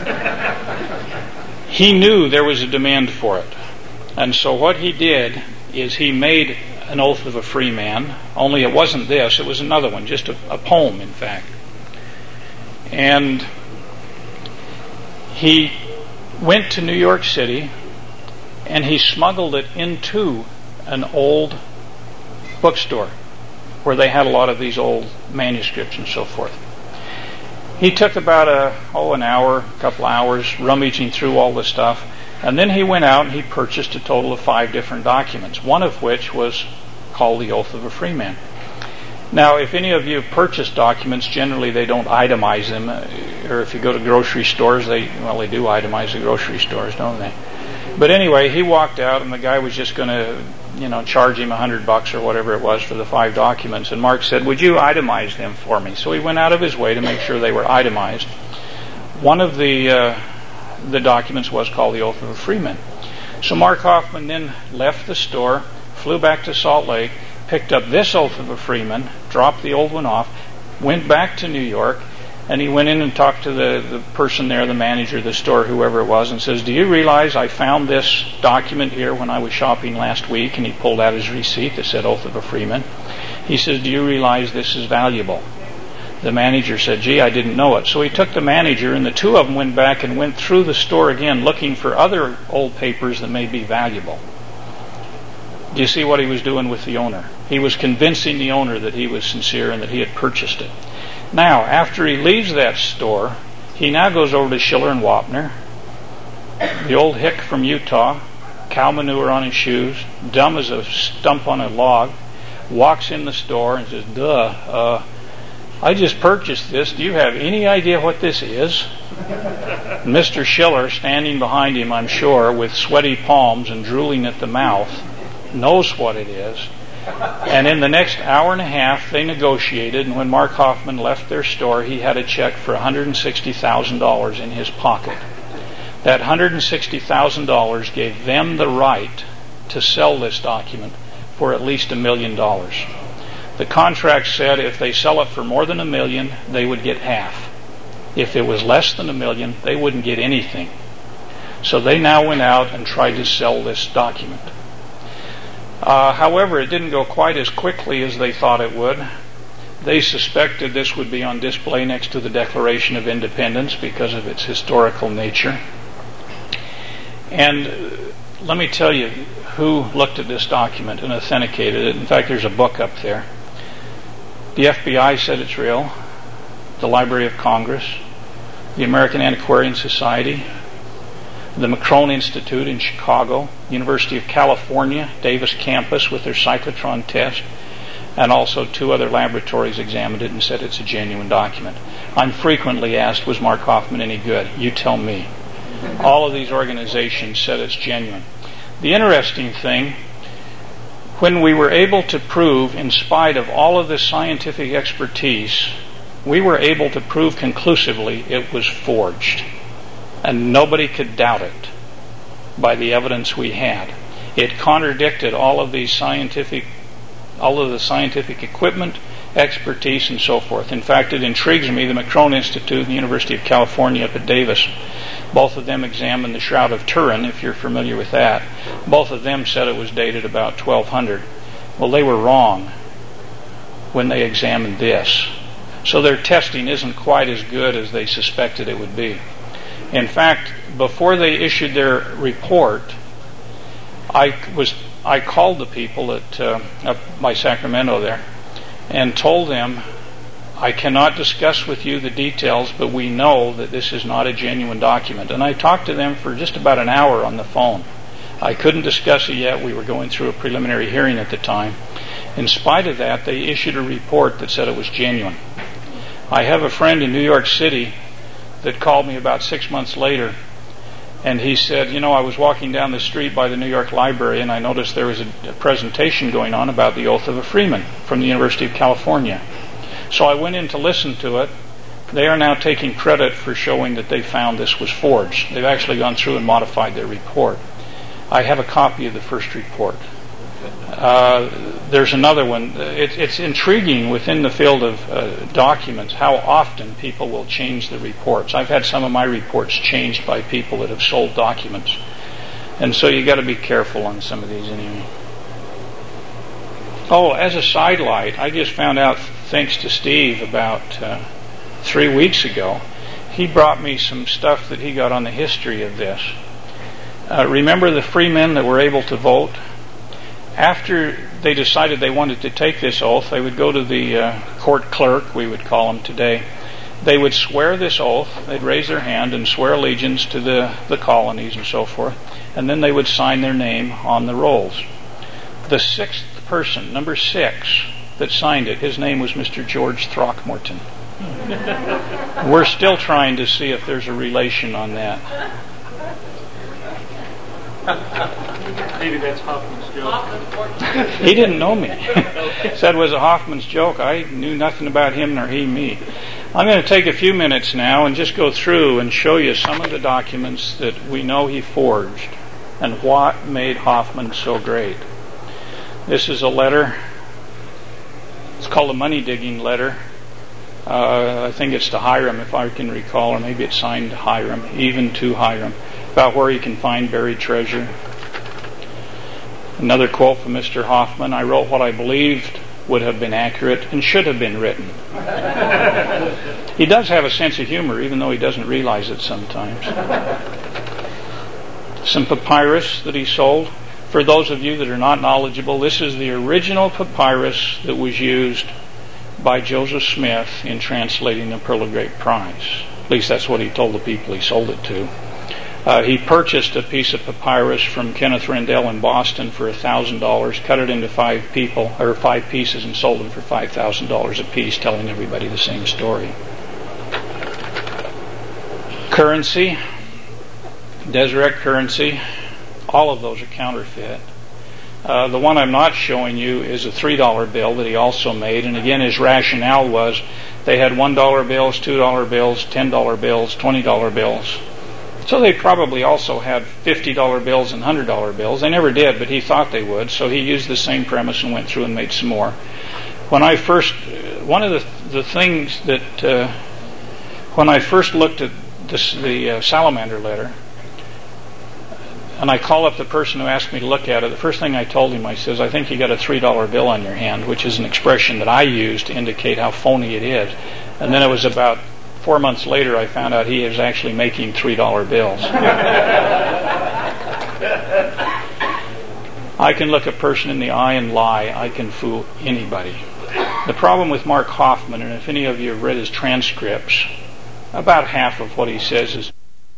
He knew there was a demand for it, and so what he did is he made an Oath of a Free Man, only it wasn't this, it was another one, just a, a poem, in fact. And he went to New York City, and he smuggled it into an old bookstore where they had a lot of these old manuscripts and so forth. He took about a oh an hour, a couple hours rummaging through all the stuff, and then he went out and he purchased a total of five different documents, one of which was called the Oath of a Freeman. Now, if any of you have purchased documents, generally they don't itemize them, or if you go to grocery stores, they well they do itemize the grocery stores, don't they? But anyway, he walked out, and the guy was just going to, you know, charge him a hundred bucks or whatever it was for the five documents. And Mark said, "Would you itemize them for me?" So he went out of his way to make sure they were itemized. One of the uh, the documents was called the Oath of a Freeman. So Mark Hoffman then left the store, flew back to Salt Lake, picked up this Oath of a Freeman, dropped the old one off, went back to New York. And he went in and talked to the, the person there, the manager of the store, whoever it was, and says, "Do you realize I found this document here when I was shopping last week?" And he pulled out his receipt that said Oath of a Freeman. He says, "Do you realize this is valuable?" The manager said, "Gee, I didn't know it." So he took the manager, and the two of them went back and went through the store again looking for other old papers that may be valuable. Do you see what he was doing with the owner? He was convincing the owner that he was sincere and that he had purchased it. Now, after he leaves that store, He now goes over to Schiller and Wapner, the old hick from Utah, cow manure on his shoes, dumb as a stump on a log, walks in the store and says, duh, uh, I just purchased this. Do you have any idea what this is? Mister Schiller, standing behind him, I'm sure, with sweaty palms and drooling at the mouth, knows what it is. And in the next hour and a half, they negotiated, and when Mark Hoffman left their store, he had a check for one hundred sixty thousand dollars in his pocket. That one hundred sixty thousand dollars gave them the right to sell this document for at least a million dollars. The contract said if they sell it for more than a million, they would get half. If it was less than a million, they wouldn't get anything. So they now went out and tried to sell this document. Uh, however, it didn't go quite as quickly as they thought it would. They suspected this would be on display next to the Declaration of Independence because of its historical nature. And uh, let me tell you who looked at this document and authenticated it. In fact, there's a book up there. The F B I said it's real. The Library of Congress, the American Antiquarian Society, the McCrone Institute in Chicago, University of California, Davis campus with their cyclotron test, and also two other laboratories examined it and said it's a genuine document. I'm frequently asked, was Mark Hoffman any good? You tell me. All of these organizations said it's genuine. The interesting thing, when we were able to prove, in spite of all of this scientific expertise, we were able to prove conclusively it was forged. And nobody could doubt it by the evidence we had. It contradicted all of these scientific, all of the scientific equipment, expertise, and so forth. In fact, it intrigues me, the McCrone Institute and the University of California up at Davis, both of them examined the Shroud of Turin, if you're familiar with that. Both of them said it was dated about twelve hundred. Well, they were wrong when they examined this. So their testing isn't quite as good as they suspected it would be. In fact, before they issued their report, I was I called the people at uh, up by Sacramento there and told them, I cannot discuss with you the details, but we know that this is not a genuine document. And I talked to them for just about an hour on the phone. I couldn't discuss it yet. We were going through a preliminary hearing at the time. In spite of that, they issued a report that said it was genuine. I have a friend in New York City that called me about six months later, and he said, you know, I was walking down the street by the New York Library and I noticed there was a, a presentation going on about the Oath of a Freeman from the University of California. So I went in to listen to it. They are now taking credit for showing that they found this was forged. They've actually gone through and modified their report. I have a copy of the first report. Uh, there's another one. It, it's intriguing within the field of uh, documents how often people will change the reports. I've had some of my reports changed by people that have sold documents. And so you got to be careful on some of these anyway. Oh, as a sidelight, I just found out, thanks to Steve, about uh, three weeks ago, he brought me some stuff that he got on the history of this. Uh, remember the freemen that were able to vote? After they decided they wanted to take this oath, they would go to the uh, court clerk, we would call him today. They would swear this oath, they'd raise their hand and swear allegiance to the, the colonies and so forth, and then they would sign their name on the rolls. The sixth person, number six, that signed it, his name was Mister George Throckmorton. We're still trying to see if there's a relation on that. Maybe that's Hoffman's joke. He didn't know me. Said it was a Hoffman's joke. I knew nothing about him nor he me. I'm going to take a few minutes now and just go through and show you some of the documents that we know he forged and what made Hoffman so great. This is a letter. It's called a money digging letter. Uh, I think it's to Hiram, if I can recall, or maybe it's signed to Hiram, even to Hiram, about where you can find buried treasure. Another quote from Mister Hoffman, I wrote what I believed would have been accurate and should have been written. He does have a sense of humor, even though he doesn't realize it sometimes. Some papyrus that he sold. For those of you that are not knowledgeable, this is the original papyrus that was used by Joseph Smith in translating the Pearl of Great Price. least that's what he told the people he sold it to. Uh, he purchased a piece of papyrus from Kenneth Rendell in Boston for one thousand dollars, cut it into five people or five pieces, and sold them for five thousand dollars a piece, telling everybody the same story. Currency, Deseret currency, all of those are counterfeit. Uh, the one I'm not showing you is a three dollar bill that he also made, and again his rationale was they had one dollar bills, two dollar bills, ten dollar bills, twenty dollar bills. So they probably also had fifty dollar bills and one hundred dollar bills. They never did, but he thought they would, so he used the same premise and went through and made some more. When I first, one of the the things that, uh, when I first looked at this, the uh, Salamander letter, and I called up the person who asked me to look at it, the first thing I told him, I says, I think you got a three dollar bill on your hand, which is an expression that I use to indicate how phony it is. And then it was about Four months later, I found out he was actually making three dollar bills. I can look a person in the eye and lie. I can fool anybody. The problem with Mark Hoffman, and if any of you have read his transcripts, about half of what he says is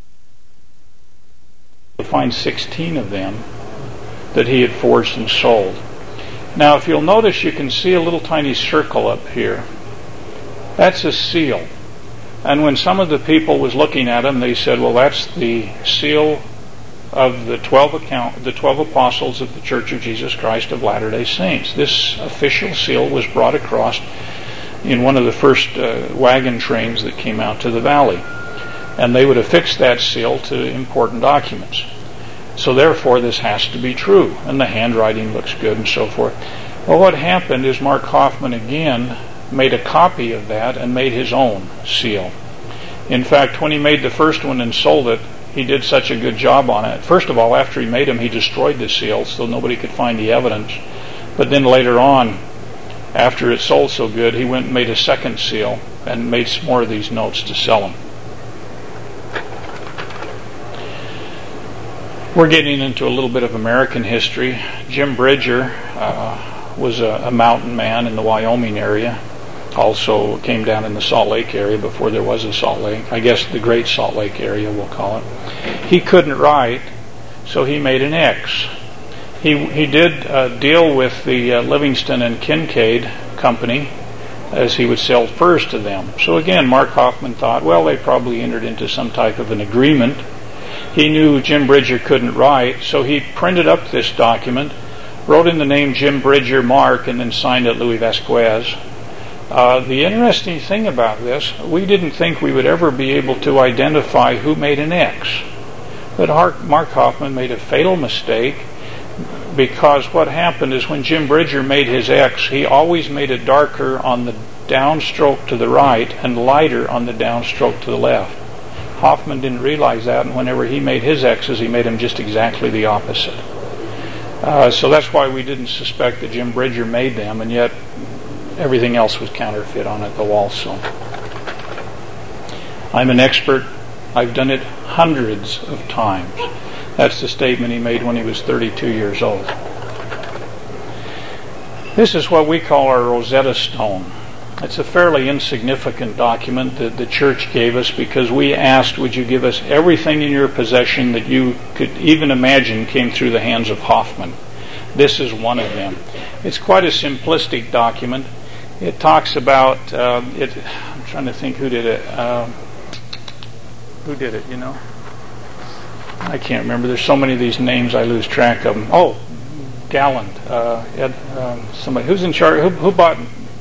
to find sixteen of them that he had forged and sold. Now, if you'll notice, you can see a little tiny circle up here. That's a seal. And when some of the people was looking at him, they said, well, that's the seal of the twelve account, the twelve apostles of the Church of Jesus Christ of Latter-day Saints. This official seal was brought across in one of the first uh, wagon trains that came out to the valley. And they would affix that seal to important documents. So therefore, this has to be true. And the handwriting looks good and so forth. Well, what happened is Mark Hoffman again made a copy of that and made his own seal. In fact, when he made the first one and sold it, he did such a good job on it. First of all, after he made them, he destroyed the seal so nobody could find the evidence. But then later on, after it sold so good, he went and made a second seal and made some more of these notes to sell them. We're getting into a little bit of American history. Jim Bridger uh, was a, a mountain man in the Wyoming area. Also came down in the Salt Lake area before there was a Salt Lake. I guess the Great Salt Lake area, we'll call it. He couldn't write, so he made an X. He he did uh, deal with the uh, Livingston and Kincaid company as he would sell furs to them. So again, Mark Hoffman thought, well, they probably entered into some type of an agreement. He knew Jim Bridger couldn't write, so he printed up this document, wrote in the name Jim Bridger, Mark, and then signed it Louis Vasquez. Uh, the interesting thing about this, we didn't think we would ever be able to identify who made an X. But Mark Hoffman made a fatal mistake, because what happened is when Jim Bridger made his X, he always made it darker on the downstroke to the right and lighter on the downstroke to the left. Hoffman didn't realize that, and whenever he made his X's, he made them just exactly the opposite. Uh, so that's why we didn't suspect that Jim Bridger made them, and yet everything else was counterfeit on it, though, also. I'm an expert. I've done it hundreds of times. That's the statement he made when he was thirty-two years old. This is what we call our Rosetta Stone. It's a fairly insignificant document that the church gave us because we asked, would you give us everything in your possession that you could even imagine came through the hands of Hoffman. This is one of them. It's quite a simplistic document. It talks about, uh, it. I'm trying to think who did it. Uh, who did it, you know? I can't remember. There's so many of these names I lose track of them. Oh, Galland. Uh, Ed, um, somebody. Who's in charge? Who, who bought...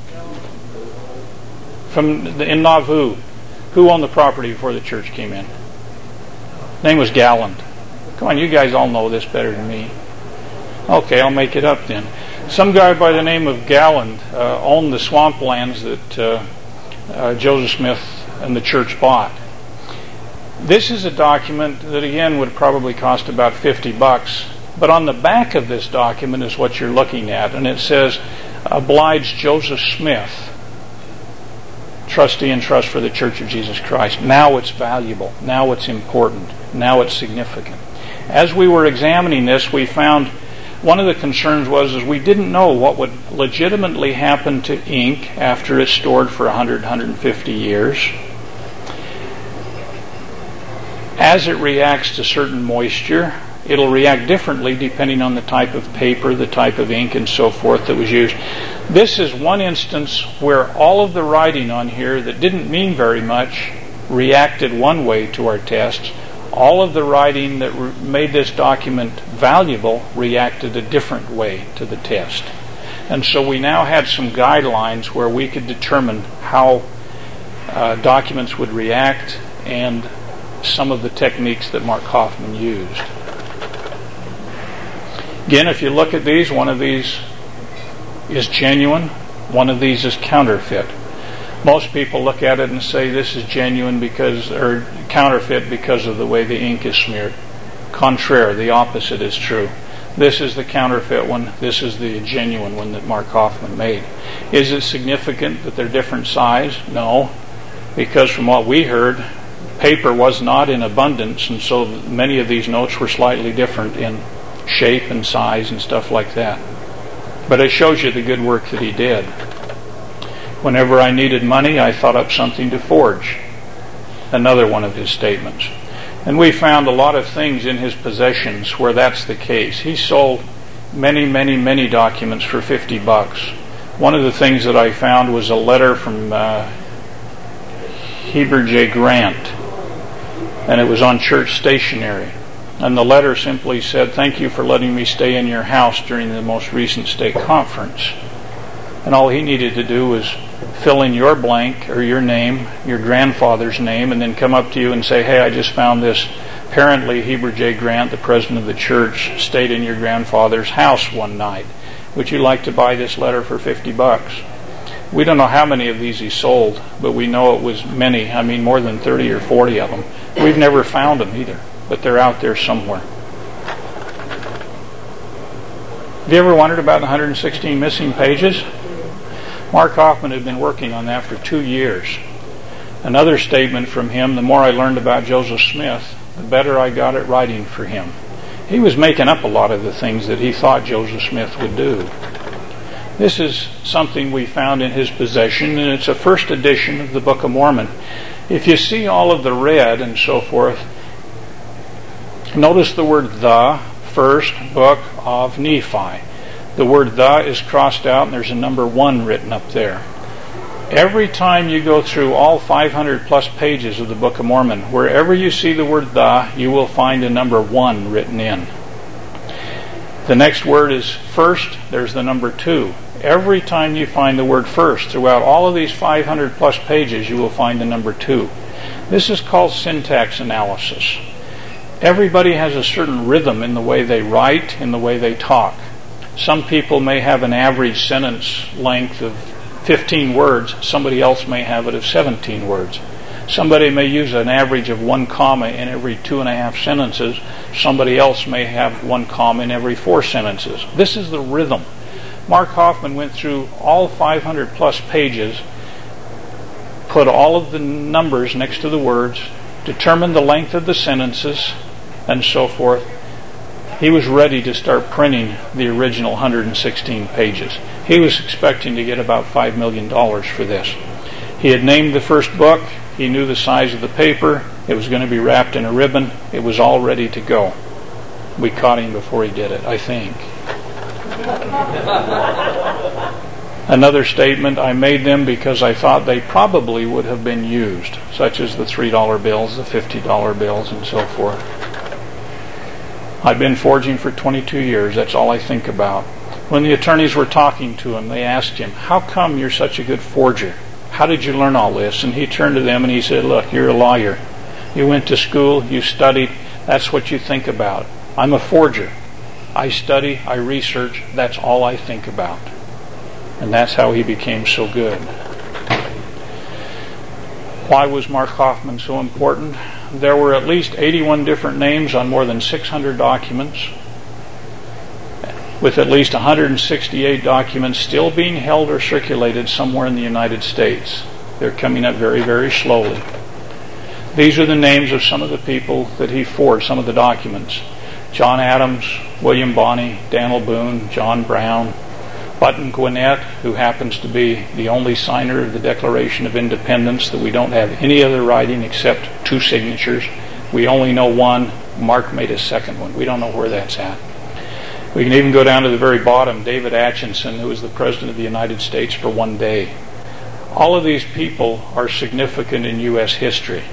From the, in Nauvoo, who owned the property before the church came in? Name was Galland. Come on, you guys all know this better than me. Okay, I'll make it up then. Some guy by the name of Galland uh, owned the swamplands that uh, uh, Joseph Smith and the church bought. This is a document that again would probably cost about fifty bucks. But on the back of this document is what you're looking at, and it says, "Oblige Joseph Smith, trustee and trust for the Church of Jesus Christ." Now it's valuable. Now it's important. Now it's significant. As we were examining this, we found one of the concerns was is we didn't know what would legitimately happen to ink after it's stored for one hundred, one hundred fifty years. as it reacts to certain moisture, it'll react differently depending on the type of paper, the type of ink, and so forth that was used. This is one instance where all of the writing on here that didn't mean very much reacted one way to our tests. All of the writing that re- made this document valuable reacted a different way to the test. And so we now had some guidelines where we could determine how uh, documents would react and some of the techniques that Mark Kaufman used. Again, if you look at these, one of these is genuine, one of these is counterfeit. Most people look at it and say this is genuine because, or counterfeit because of the way the ink is smeared. Contraire, the opposite is true. This is the counterfeit one, this is the genuine one that Mark Kaufman made. Is it significant that they're different size? No, because from what we heard, paper was not in abundance, and so many of these notes were slightly different in shape and size and stuff like that. But it shows you the good work that he did. Whenever I needed money, I thought up something to forge. Another one of his statements. And we found a lot of things in his possessions where that's the case. He sold many, many, many documents for fifty bucks. One of the things that I found was a letter from uh, Heber J. Grant, and it was on church stationery. And the letter simply said, "Thank you for letting me stay in your house during the most recent stake conference." And all he needed to do was fill in your blank, or your name, your grandfather's name, and then come up to you and say, "Hey, I just found this. Apparently Heber J. Grant, the president of the church, stayed in your grandfather's house one night. Would you like to buy this letter for fifty bucks?" We don't know how many of these he sold, but we know it was many. I mean, more than thirty or forty of them. We've never found them either, but they're out there somewhere. Have you ever wondered about the one hundred sixteen missing pages? Mark Kaufman had been working on that for two years. Another statement from him, the more I learned about Joseph Smith, the better I got at writing for him. He was making up a lot of the things that he thought Joseph Smith would do. This is something we found in his possession, and it's a first edition of the Book of Mormon. If you see all of the red and so forth, notice the word "the," first book of Nephi. The word "the" is crossed out, and there's a number one written up there. Every time you go through all five hundred plus pages of the Book of Mormon, wherever you see the word "the," you will find a number one written in. The next word is first, there's the number two. Every time you find the word first, throughout all of these five hundred plus pages, you will find the number two. This is called syntax analysis. Everybody has a certain rhythm in the way they write, in the way they talk. Some people may have an average sentence length of fifteen words. Somebody else may have it of seventeen words. Somebody may use an average of one comma in every two and a half sentences. Somebody else may have one comma in every four sentences. This is the rhythm. Mark Kaufman went through all five hundred plus pages, put all of the numbers next to the words, determined the length of the sentences, and so forth. He was ready to start printing the original one hundred sixteen pages. He was expecting to get about five million dollars for this. He had named the first book. He knew the size of the paper. It was going to be wrapped in a ribbon. It was all ready to go. We caught him before he did it, I think. Another statement, I made them because I thought they probably would have been used, such as the three dollar bills, the fifty dollar bills, and so forth. I've been forging for twenty-two years. That's all I think about. When the attorneys were talking to him, they asked him, "How come you're such a good forger? How did you learn all this?" And he turned to them and he said, "Look, you're a lawyer. You went to school, you studied. That's what you think about. I'm a forger. I study, I research. That's all I think about." And that's how he became so good. Why was Mark Kaufman so important? There were at least eighty-one different names on more than six hundred documents, with at least one hundred sixty-eight documents still being held or circulated somewhere in the United States. They're coming up very, very slowly. These are the names of some of the people that he forged, some of the documents. John Adams, William Bonney, Daniel Boone, John Brown, Button Gwinnett, who happens to be the only signer of the Declaration of Independence, that we don't have any other writing except two signatures, We only know one. Mark made a second one. We don't know where that's at. We can even go down to the very bottom, David Atchison, who was the President of the United States for one day. All of these people are significant in U S history.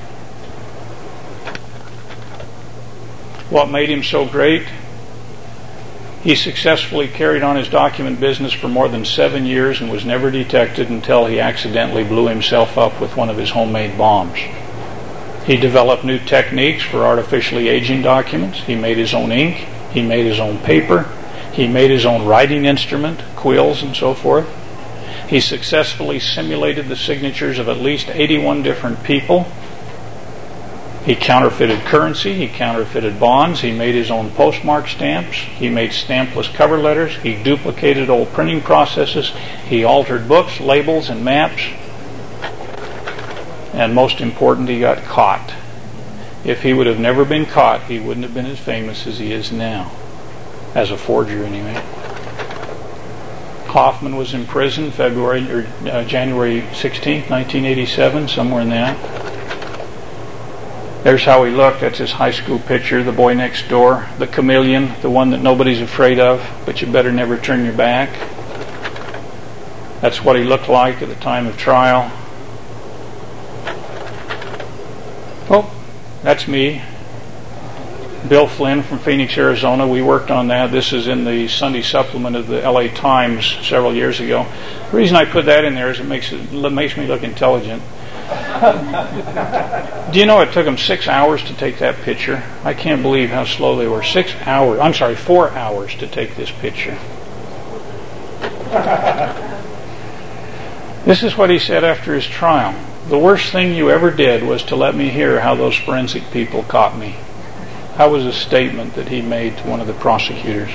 What made him so great? He successfully carried on his document business for more than seven years and was never detected until he accidentally blew himself up with one of his homemade bombs. He developed new techniques for artificially aging documents. He made his own ink. He made his own paper. He made his own writing instrument, quills and so forth. He successfully simulated the signatures of at least eighty-one different people. He counterfeited currency. He counterfeited bonds. He made his own postmark stamps. He made stampless cover letters. He duplicated old printing processes. He altered books, labels, and maps. And most important, he got caught. If he would have never been caught, he wouldn't have been as famous as he is now. As a forger, anyway. Hoffman was in prison February or uh, January sixteenth, nineteen eighty-seven, somewhere in that. There's how he looked. That's his high school picture, the boy next door, the chameleon, the one that nobody's afraid of, but you better never turn your back. That's what he looked like at the time of trial. Oh, that's me. Bill Flynn from Phoenix, Arizona. We worked on that. This is in the Sunday supplement of the L A Times several years ago. The reason I put that in there is it makes it, it makes me look intelligent. Do you know it took them six hours to take that picture? I can't believe how slow they were. Six hours. I'm sorry, four hours to take this picture. This is what he said after his trial. The worst thing you ever did was to let me hear how those forensic people caught me. That was a statement that he made to one of the prosecutors.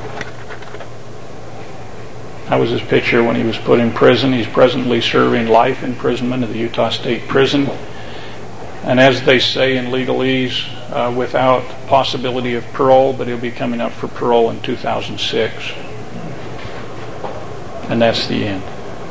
That was his picture when he was put in prison. He's presently serving life imprisonment at the Utah State Prison. And as they say in legalese, uh, without possibility of parole, but he'll be coming up for parole in two thousand six. And that's the end.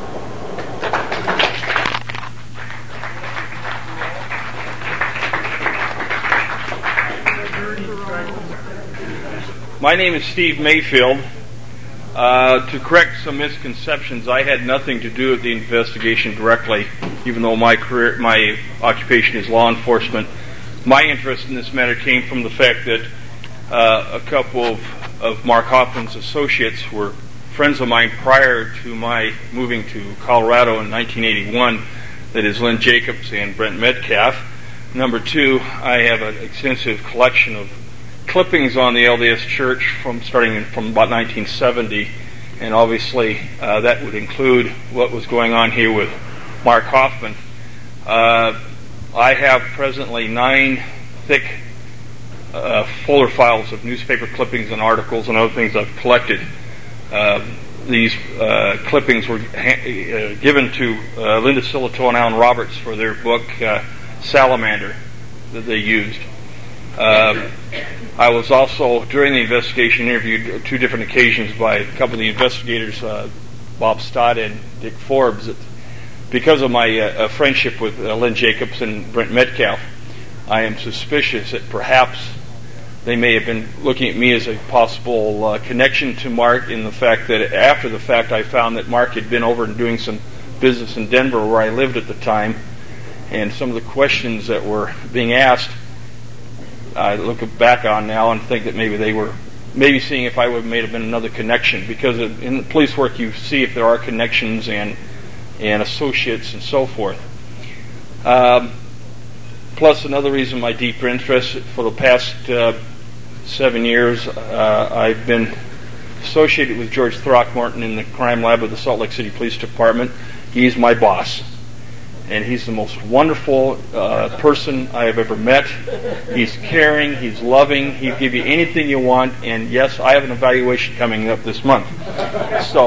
My name is Steve Mayfield. Uh, to correct some misconceptions, I had nothing to do with the investigation directly, even though my career, my occupation is law enforcement. My interest in this matter came from the fact that uh, a couple of, of Mark Hoffman's associates were friends of mine prior to my moving to Colorado in nineteen eighty-one. That is Lynn Jacobs and Brent Metcalf. Number two, I have an extensive collection of clippings on the L D S Church from starting in, from about nineteen seventy, and obviously uh, that would include what was going on here with Mark Hoffman. Uh, I have presently nine thick uh, folder files of newspaper clippings and articles and other things I've collected. Uh, these uh, clippings were ha- uh, given to uh, Linda Silito and Alan Roberts for their book uh, Salamander that they used. Uh, I was also, during the investigation, interviewed on two different occasions by a couple of the investigators, uh, Bob Stott and Dick Forbes. Because of my uh, friendship with uh, Lynn Jacobs and Brent Metcalf, I am suspicious that perhaps they may have been looking at me as a possible uh, connection to Mark, in the fact that after the fact I found that Mark had been over and doing some business in Denver where I lived at the time, and some of the questions that were being asked I look back on now and think that maybe they were maybe seeing if I would may have been another connection, because in the police work you see if there are connections and and associates and so forth. Um, plus another reason, my deeper interest for the past uh, seven years, uh, I've been associated with George Throckmorton in the crime lab of the Salt Lake City Police Department. He's my boss. And he's the most wonderful uh, person I have ever met. He's caring, he's loving, he'll give you anything you want, and yes, I have an evaluation coming up this month. So,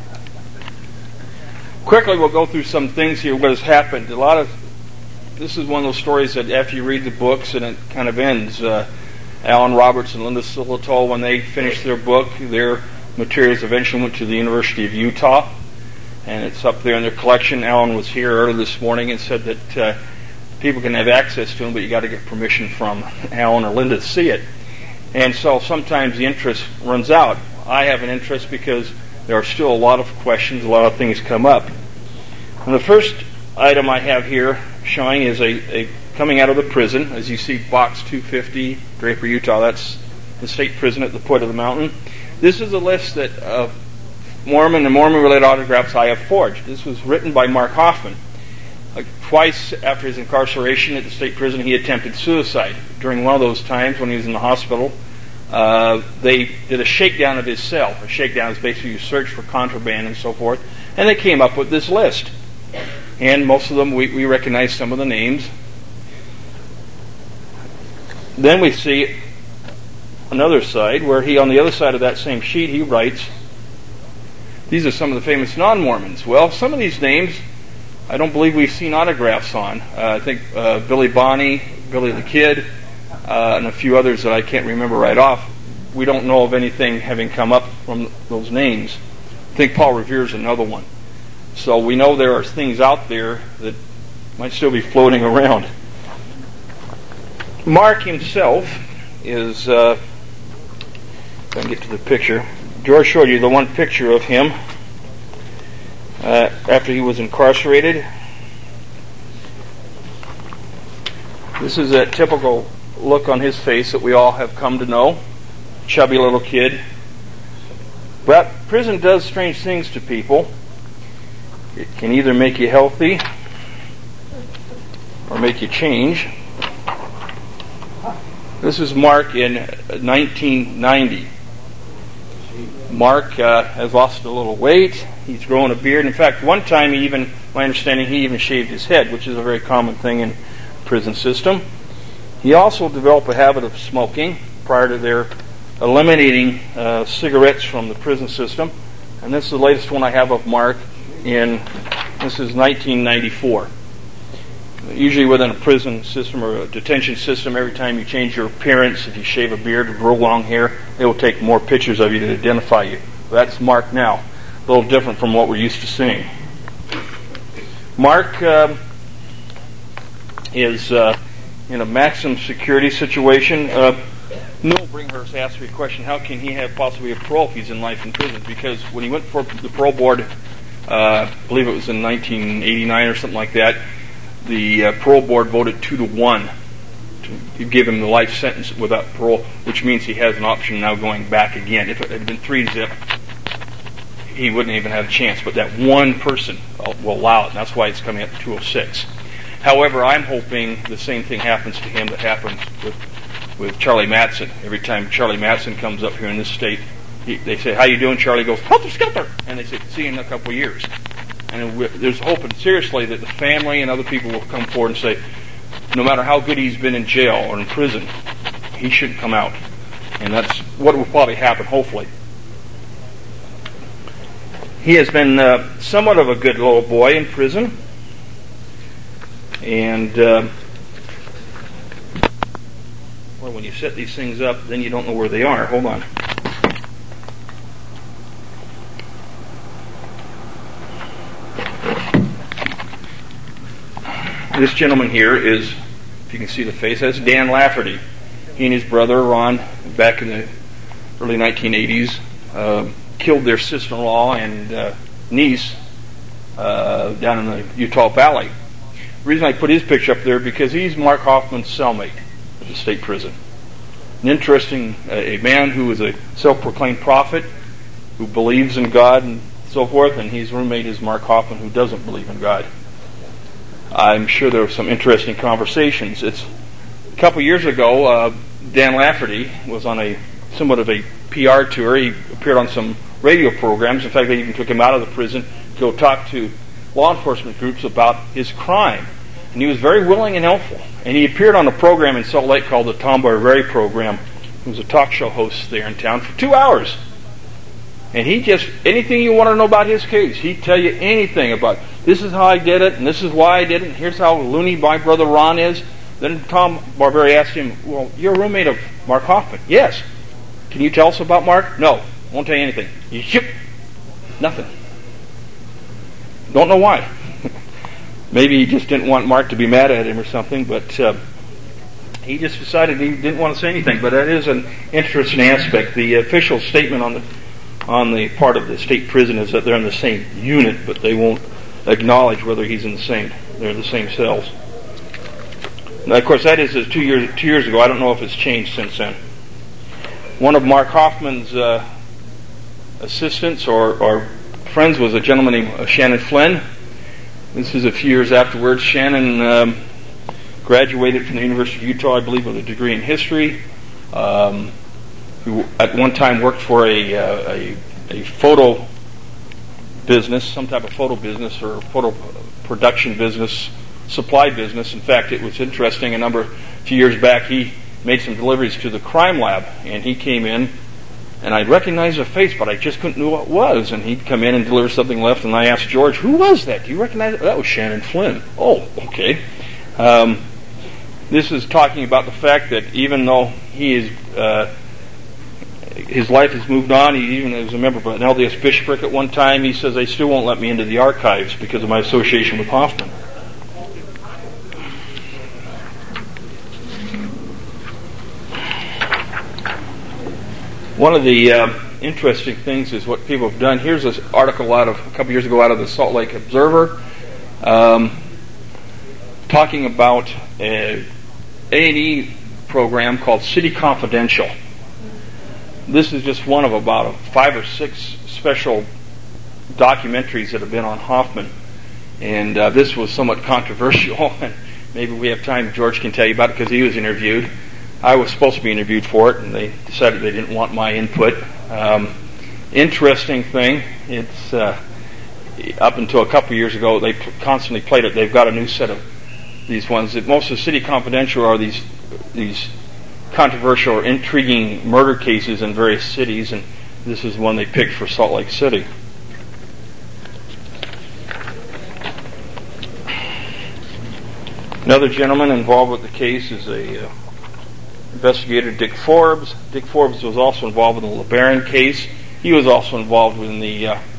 quickly we'll go through some things here, what has happened. A lot of, this is one of those stories that after you read the books and it kind of ends. Uh, Alan Roberts and Linda Silito, when they finished their book, their materials eventually went to the University of Utah. And it's up there in their collection. Alan was here early this morning and said that uh, people can have access to them, but you got to get permission from Alan or Linda to see it. And so sometimes the interest runs out. I have an interest because there are still a lot of questions, a lot of things come up. And the first item I have here showing is a, a coming out of the prison. As you see, box two fifty, Draper, Utah. That's the state prison at the foot of the mountain. This is a list that of Mormon and Mormon-related autographs I have forged. This was written by Mark Hoffman. Like twice after his incarceration at the state prison, he attempted suicide. During one of those times when he was in the hospital, uh, they did a shakedown of his cell. A shakedown is basically you search for contraband and so forth, and they came up with this list. And most of them, we, we recognize some of the names. Then we see another side where he, on the other side of that same sheet, he writes, these are some of the famous non-Mormons. Well, some of these names I don't believe we've seen autographs on. Uh, I think uh, Billy Bonney, Billy the Kid, uh, and a few others that I can't remember right off. We don't know of anything having come up from those names. I think Paul Revere is another one. So we know there are things out there that might still be floating around. Mark himself is, uh, if I can get to the picture, George showed you the one picture of him uh, after he was incarcerated. This is that typical look on his face that we all have come to know. Chubby little kid. But prison does strange things to people. It can either make you healthy or make you change. This is Mark in nineteen ninety. Mark uh, has lost a little weight. He's grown a beard. In fact, one time he even, my understanding, he even shaved his head, which is a very common thing in the prison system. He also developed a habit of smoking prior to their eliminating uh, cigarettes from the prison system. And this is the latest one I have of Mark in, this is nineteen ninety-four. Usually within a prison system or a detention system, every time you change your appearance, if you shave a beard or grow long hair, they will take more pictures of you to identify you. That's Mark now. A little different from what we're used to seeing. Mark uh, is uh, in a maximum security situation. Uh, Noel Bringhurst asked me a question, how can he have possibly a parole if he's in life in prison? Because when he went for the parole board, uh, I believe it was in nineteen eighty-nine or something like that, the uh, parole board voted two to one to give him the life sentence without parole, which means he has an option now going back again. If it had been three zip, he wouldn't even have a chance. But that one person will allow it, and that's why it's coming up to two oh six. However, I'm hoping the same thing happens to him that happens with with Charlie Mattson. Every time Charlie Mattson comes up here in this state, he, they say, "How you doing?" Charlie goes, "Helter Skelter," and they say, "See you in a couple of years." And there's hoping seriously that the family and other people will come forward and say, no matter how good he's been in jail or in prison, he shouldn't come out. And that's what will probably happen, hopefully. He has been uh, somewhat of a good little boy in prison. And, uh, well, when you set these things up, then you don't know where they are. Hold on. This gentleman here is, if you can see the face, that's Dan Lafferty. He and his brother Ron, back in the early nineteen eighties, uh, killed their sister-in-law and uh, niece uh, down in the Utah Valley. The reason I put his picture up there because he's Mark Hoffman's cellmate at the state prison. An interesting, uh, a man who is a self-proclaimed prophet, who believes in God and so forth, and his roommate is Mark Hoffman, who doesn't believe in God. I'm sure there were some interesting conversations. It's a couple years ago, uh, Dan Lafferty was on a somewhat of a P R tour. He appeared on some radio programs. In fact, they even took him out of the prison to go talk to law enforcement groups about his crime. And he was very willing and helpful. And he appeared on a program in Salt Lake called the Tom Barberi program. He was a talk show host there in town for two hours. And he just, anything you want to know about his case, he'd tell you anything about, this is how I did it, and this is why I did it, and here's how loony my brother Ron is. Then Tom Barberi asked him, well, you're a roommate of Mark Hoffman. Yes. Can you tell us about Mark? No. Won't tell you anything. You ship. Nothing. Don't know why. maybe he just didn't want Mark to be mad at him or something, but uh, he just decided he didn't want to say anything. But that is an interesting aspect. The official statement on the on the part of the state prison is that they're in the same unit, but they won't acknowledge whether he's in the same they're in the same cells. Now, of course, that is uh, two years two years ago. I don't know if it's changed since then. One of Mark Hoffman's uh, assistants or, or friends was a gentleman named uh, Shannon Flynn. This is a few years afterwards. Shannon um, graduated from the University of Utah, I believe, with a degree in history. Um, who at one time worked for a, uh, a a photo business, some type of photo business or photo production business, supply business. In fact, it was interesting. A number, a few years back, he made some deliveries to the crime lab, and he came in, and I recognized the face, but I just couldn't know what it was. And he'd come in and deliver something left, and I asked George, "Who was that? Do you recognize it?" "That was Shannon Flynn." "Oh, okay." Um, this is talking about the fact that even though he is uh, his life has moved on, he even was a member of an L D S bishopric at one time, he says, "They still won't let me into the archives because of my association with Hoffman." One of the uh, interesting things is what people have done. Here's this article out of a couple years ago out of the Salt Lake Observer, um, talking about a A and E program called City Confidential. This is just one of about five or six special documentaries that have been on Hoffman, and uh, this was somewhat controversial. And maybe we have time. George can tell you about it because he was interviewed. I was supposed to be interviewed for it, and they decided they didn't want my input. Um, interesting thing, it's uh, up until a couple of years ago, they constantly played it. They've got a new set of these ones. Most of the City Confidential are these these controversial or intriguing murder cases in various cities, and this is one they picked for Salt Lake City. Another gentleman involved with the case is a uh, investigator, Dick Forbes. Dick Forbes was also involved in the LeBaron case. He was also involved in the uh,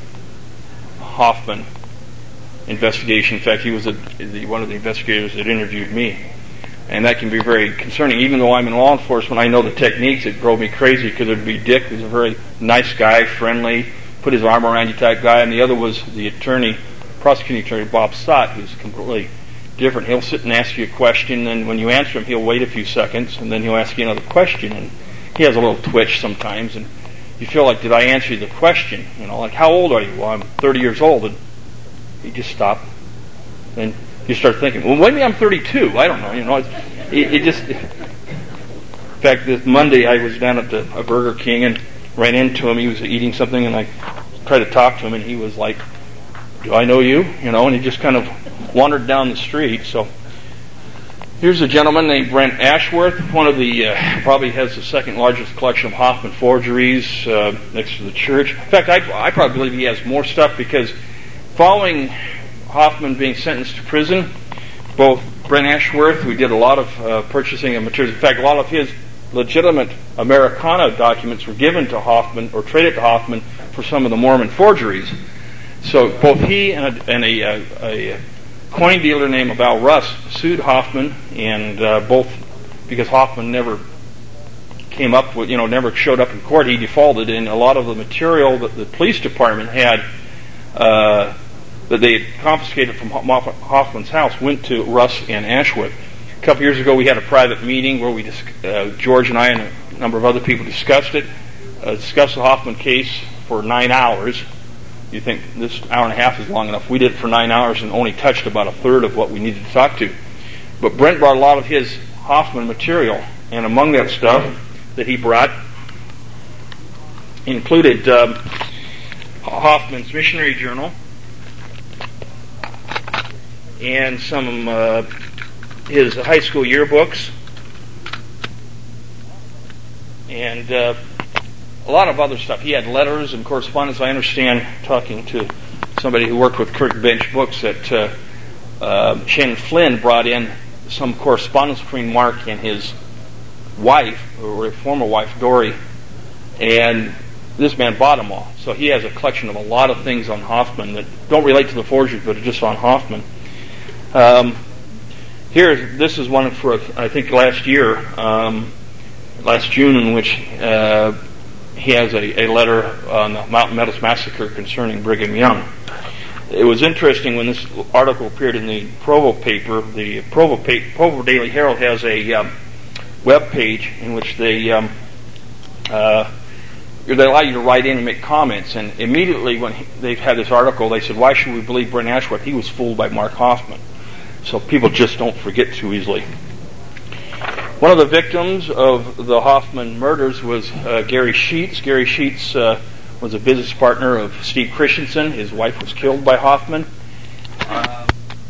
Hoffman investigation. In fact, he was a, the, one of the investigators that interviewed me. And that can be very concerning. Even though I'm in law enforcement, I know the techniques. It drove me crazy because there'd be Dick, who's a very nice guy, friendly, put his arm around you type guy, and the other was the attorney, prosecuting attorney Bob Stott, who's completely different. He'll sit and ask you a question, and when you answer him, he'll wait a few seconds, and then he'll ask you another question, and he has a little twitch sometimes, and you feel like, did I answer the question? You know, like, how old are you? Well, I'm thirty years old, and you just stop, and you start thinking, well, maybe I'm thirty-two. I don't know. You know, it, it, it just. In fact, this Monday I was down at the, a Burger King and ran into him. He was eating something, and I tried to talk to him, and he was like, "Do I know you?" You know, and he just kind of wandered down the street. So here's a gentleman named Brent Ashworth. One of the uh, probably has the second largest collection of Hoffman forgeries uh, next to the church. In fact, I, I probably believe he has more stuff because following Hoffman being sentenced to prison, both Brent Ashworth, who did a lot of uh, purchasing of materials, in fact, a lot of his legitimate Americana documents were given to Hoffman or traded to Hoffman for some of the Mormon forgeries. So both he and a, and a, a, a coin dealer named Val Russ sued Hoffman, and uh, both because Hoffman never came up with, you know, never showed up in court, he defaulted, and a lot of the material that the police department had uh, that they had confiscated from Hoffman's house went to Russ and Ashworth. A couple years ago, we had a private meeting where we, uh, George and I and a number of other people discussed it, uh, discussed the Hoffman case for nine hours. You think this hour and a half is long enough. We did it for nine hours and only touched about a third of what we needed to talk to. But Brent brought a lot of his Hoffman material, and among that stuff that he brought included um, Hoffman's missionary journal and some uh, his high school yearbooks and uh, a lot of other stuff. He had letters and correspondence. I understand, talking to somebody who worked with Kirk Bench Books, that uh, uh, Shannon Flynn brought in some correspondence between Mark and his wife, or former wife, Dory, and this man bought them all. So he has a collection of a lot of things on Hoffman that don't relate to the forgery, but are just on Hoffman. Um, here, this is one for I think last year, um, last June, in which uh, he has a, a letter on the Mountain Meadows Massacre concerning Brigham Young. It was interesting when this article appeared in the Provo paper. The Provo, pa- Provo Daily Herald has a um, web page in which they um, uh, they allow you to write in and make comments. And immediately when he, they had this article, they said, "Why should we believe Brent Ashworth? He was fooled by Mark Hoffman." So people just don't forget too easily. One of the victims of the Hoffman murders was uh, Gary Sheets. Gary Sheets uh, was a business partner of Steve Christensen. His wife was killed by Hoffman. Uh,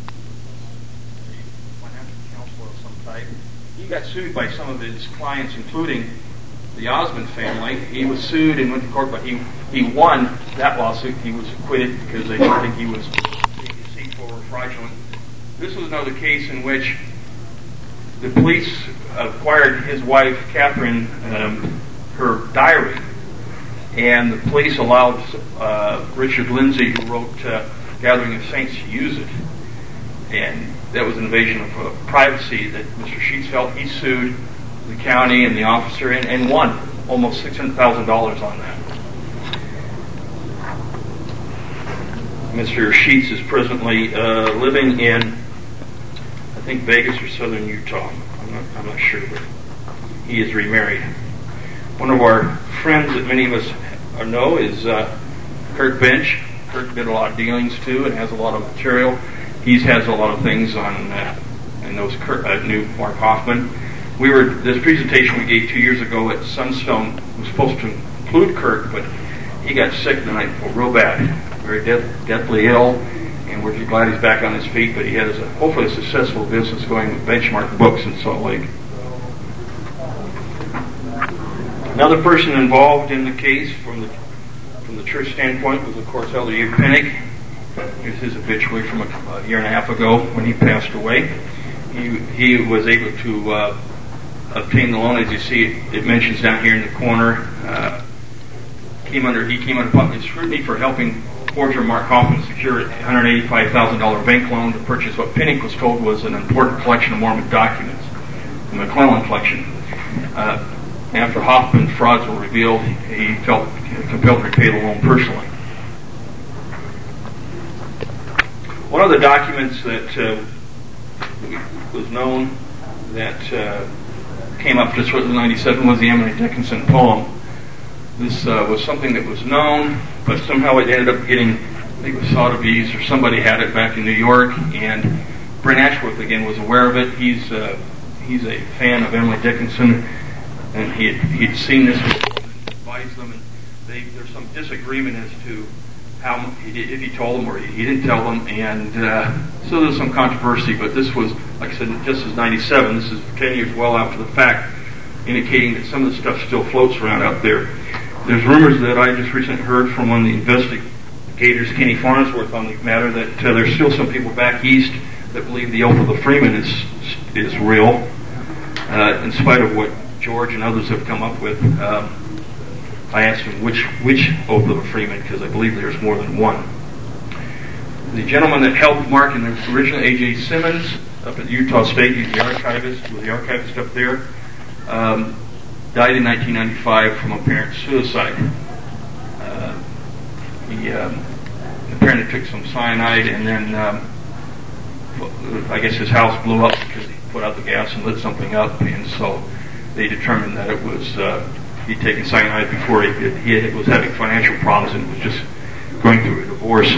financial counselor of some type. He got sued by some of his clients, including the Osmond family. He was sued and went to court, but he, he won that lawsuit. He was acquitted because they didn't think he was being deceitful or fraudulent. This was another case in which the police acquired his wife, Catherine, um, her diary, and the police allowed uh, Richard Lindsay, who wrote uh, Gathering of Saints, to use it. And that was an invasion of uh, privacy that Mister Sheets felt. He sued the county and the officer and, and won almost six hundred thousand dollars on that. Mister Sheets is presently uh, living in, I think, Vegas or southern Utah. I'm not, I'm not sure, but he is remarried. One of our friends that many of us know is uh, Kurt Bench. Kurt did a lot of dealings too and has a lot of material. He has a lot of things on uh, in those Kurt, uh, new Mark Hoffman. We were this presentation we gave two years ago at Sunstone was supposed to include Kurt, but he got sick the night before, real bad, very death, deathly ill, and we're just glad he's back on his feet. But he has a, hopefully a successful business going with Benchmark Books in Salt Lake. Another person involved in the case from the from the church standpoint was, of course, Elder Hugh Pinnick. Here's his obituary from a, a year and a half ago when he passed away. He he was able to uh, obtain the loan, as you see it, it mentions down here in the corner. Uh, came under he came under public scrutiny for helping forger Mark Hoffman secure a one hundred eighty-five thousand dollars bank loan to purchase what Pinnick was told was an important collection of Mormon documents, the McClellan collection. Uh, After Hoffman frauds were revealed, he felt compelled to repay the loan personally. One of the documents that uh, was known that uh, came up just in ninety-seven was the Emily Dickinson poem. This uh, was something that was known, but somehow it ended up getting, I think it was Sotheby's or somebody had it back in New York, and Brent Ashworth again was aware of it. He's uh, he's a fan of Emily Dickinson. And he had, he had seen this before and advised them, and they, there's some disagreement as to how he did, if he told them or he, he didn't tell them, and uh, so there's some controversy. But this was, like I said, just as ninety-seven. This is ten years well after the fact, indicating that some of the stuff still floats around out there. There's rumors that I just recently heard from one of the investigators, Kenny Farnsworth, on the matter that uh, there's still some people back east that believe the Oath of the Freeman is is real, uh, in spite of what George and others have come up with. Um, I asked him which which Oath of a Freeman, because I believe there's more than one. The gentleman that helped Mark in the original, A J Simmons, up at Utah State, he's the archivist, he was the archivist up there, um, died in nineteen ninety-five from apparent suicide. Uh, he um, apparently took some cyanide, and then um, I guess his house blew up because he put out the gas and lit something up, and so they determined that it was uh, he'd taken cyanide before he, he was having financial problems and was just going through a divorce.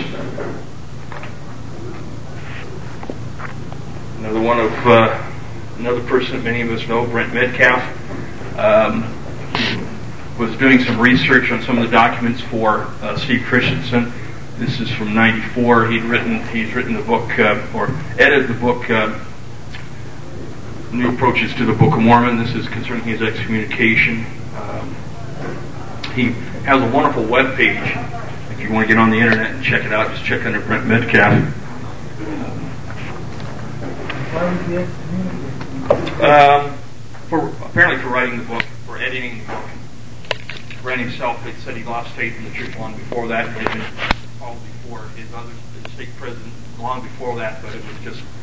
Another one of uh, another person that many of us know, Brent Metcalf, um, was doing some research on some of the documents for uh, Steve Christensen. This is from ninety-four. He'd written he's written the book uh, or edited the book. Uh, New Approaches to the Book of Mormon. This is concerning his excommunication. Um, he has a wonderful web page. If you want to get on the internet and check it out, just check under Brent Metcalf. Um, for apparently for writing the book, for editing the book. Brent himself had said he lost faith in the church long before that. It had been called before his other the state president long before that, but it was just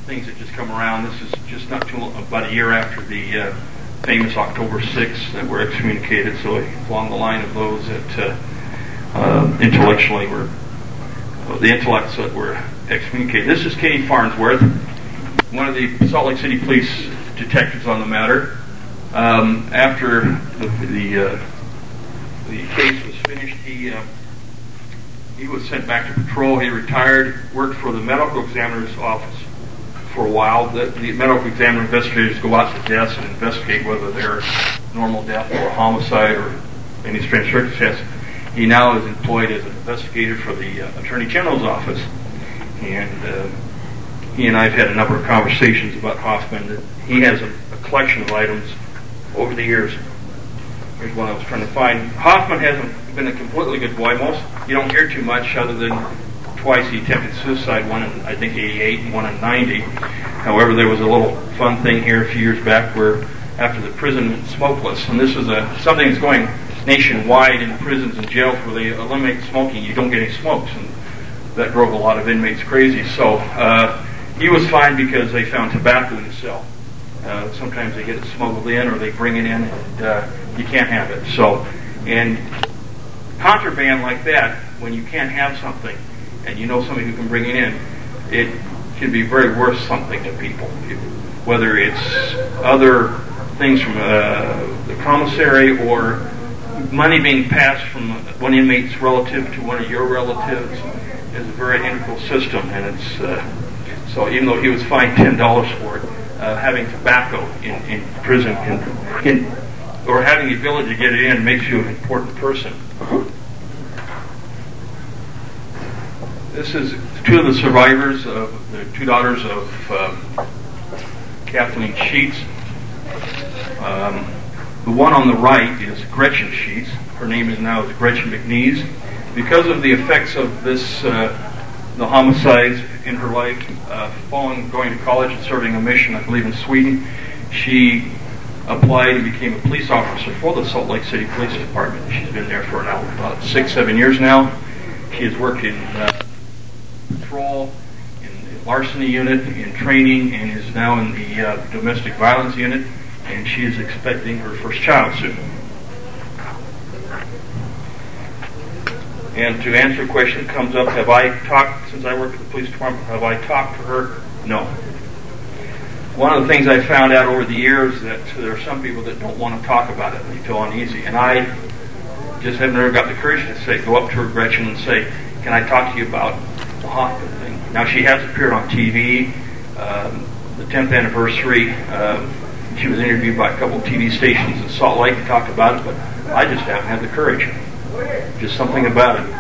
things that just come around. This is just not too about a year after the uh, famous October sixth that were excommunicated, so along the line of those that uh, uh, intellectually were, uh, the intellects that were excommunicated. This is Kenny Farnsworth, one of the Salt Lake City Police detectives on the matter. Um, after the the, uh, the case was finished, he uh, he was sent back to patrol. He retired, worked for the medical examiner's office for a while. The, the medical examiner investigators go out to deaths and investigate whether they're normal death or homicide or any strange circumstance. He now is employed as an investigator for the uh, Attorney General's office, and uh, he and I have had a number of conversations about Hoffman. That he has a, a collection of items over the years. Here's one I was trying to find. Hoffman hasn't been a completely good boy. Most you don't hear too much, other than twice he attempted suicide, one in I think eighty-eight and one in ninety. However, there was a little fun thing here a few years back where after the prison went smokeless, and this is a something that's going nationwide in prisons and jails where they eliminate smoking, you don't get any smokes, and that drove a lot of inmates crazy. So uh, he was fined because they found tobacco in the cell. Uh, sometimes they get it smuggled in or they bring it in, and uh, you can't have it. So, and contraband like that, when you can't have something and you know somebody who can bring it in, it can be very worth something to people. Whether it's other things from uh, the commissary or money being passed from one inmate's relative to one of your relatives, is a very integral system. And it's uh, so even though he was fined ten dollars for it, uh, having tobacco in, in prison can, can, or having the ability to get it in makes you an important person. This is two of the survivors of the two daughters of um, Kathleen Sheets. Um, the one on the right is Gretchen Sheets. Her name is now is Gretchen McNeese. Because of the effects of this, uh, the homicides in her life, uh, following going to college and serving a mission, I believe in Sweden, she applied and became a police officer for the Salt Lake City Police Department. She's been there for now about six, seven years now. She has worked in uh, patrol, in the larceny unit, in training, and is now in the uh, domestic violence unit, and she is expecting her first child soon. And to answer a question that comes up, have I talked, since I work at the police department, have I talked to her? No. One of the things I found out over the years that there are some people that don't want to talk about it and they feel uneasy. And I just have never got the courage to say, go up to her, Gretchen, and say, can I talk to you about the Hoffman thing? Now, she has appeared on T V, um, the tenth anniversary. Um, she was interviewed by a couple of T V stations in Salt Lake and talked about it, but I just haven't had the courage. Just something about it.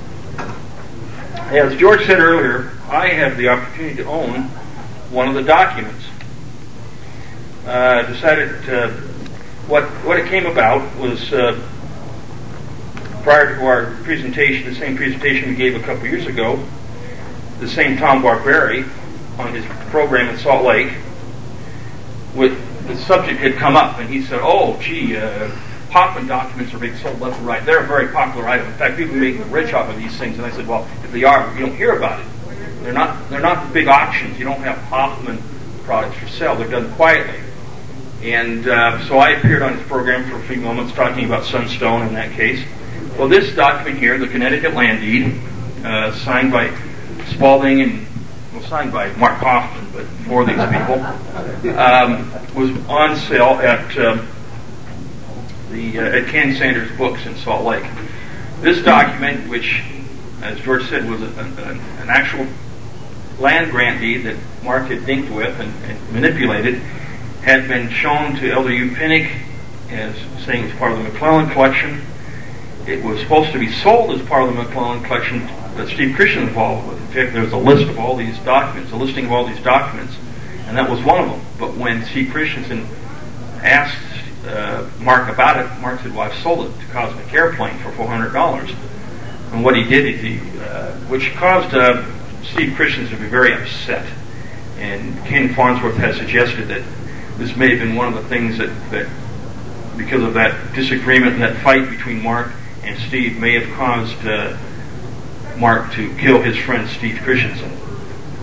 As George said earlier, I have the opportunity to own one of the documents. Uh, decided uh, what what it came about was uh, prior to our presentation, the same presentation we gave a couple years ago, the same Tom Barberi on his program in Salt Lake, with the subject had come up, and he said, "Oh, gee, uh, Hoffman documents are being sold left and right. They're a very popular item. In fact, people are making rich off of these things." And I said, "Well, if they are, you don't hear about it. They're not. They're not big auctions. You don't have Hoffman products for sale. They're done quietly." And uh, so I appeared on his program for a few moments talking about Sunstone in that case. Well, this document here, the Connecticut Land Deed, uh, signed by Spalding and, well, signed by Mark Hoffman, but for these people, um, was on sale at um, the uh, at Ken Sanders Books in Salt Lake. This document, which, as George said, was a, a, an actual land grant deed that Mark had dinked with and, and manipulated, had been shown to Elder Hugh Pinnick as saying it was part of the McClellan collection. It was supposed to be sold as part of the McClellan collection that Steve Christian involved with. In fact, there was a list of all these documents, a listing of all these documents, and that was one of them. But when Steve Christensen asked uh, Mark about it, Mark said, "Well, I've sold it to Cosmic Airplane for four hundred dollars. And what he did is he, uh, which caused uh, Steve Christensen to be very upset. And Ken Farnsworth has suggested that this may have been one of the things that, that because of that disagreement and that fight between Mark and Steve, may have caused uh, Mark to kill his friend Steve Christensen.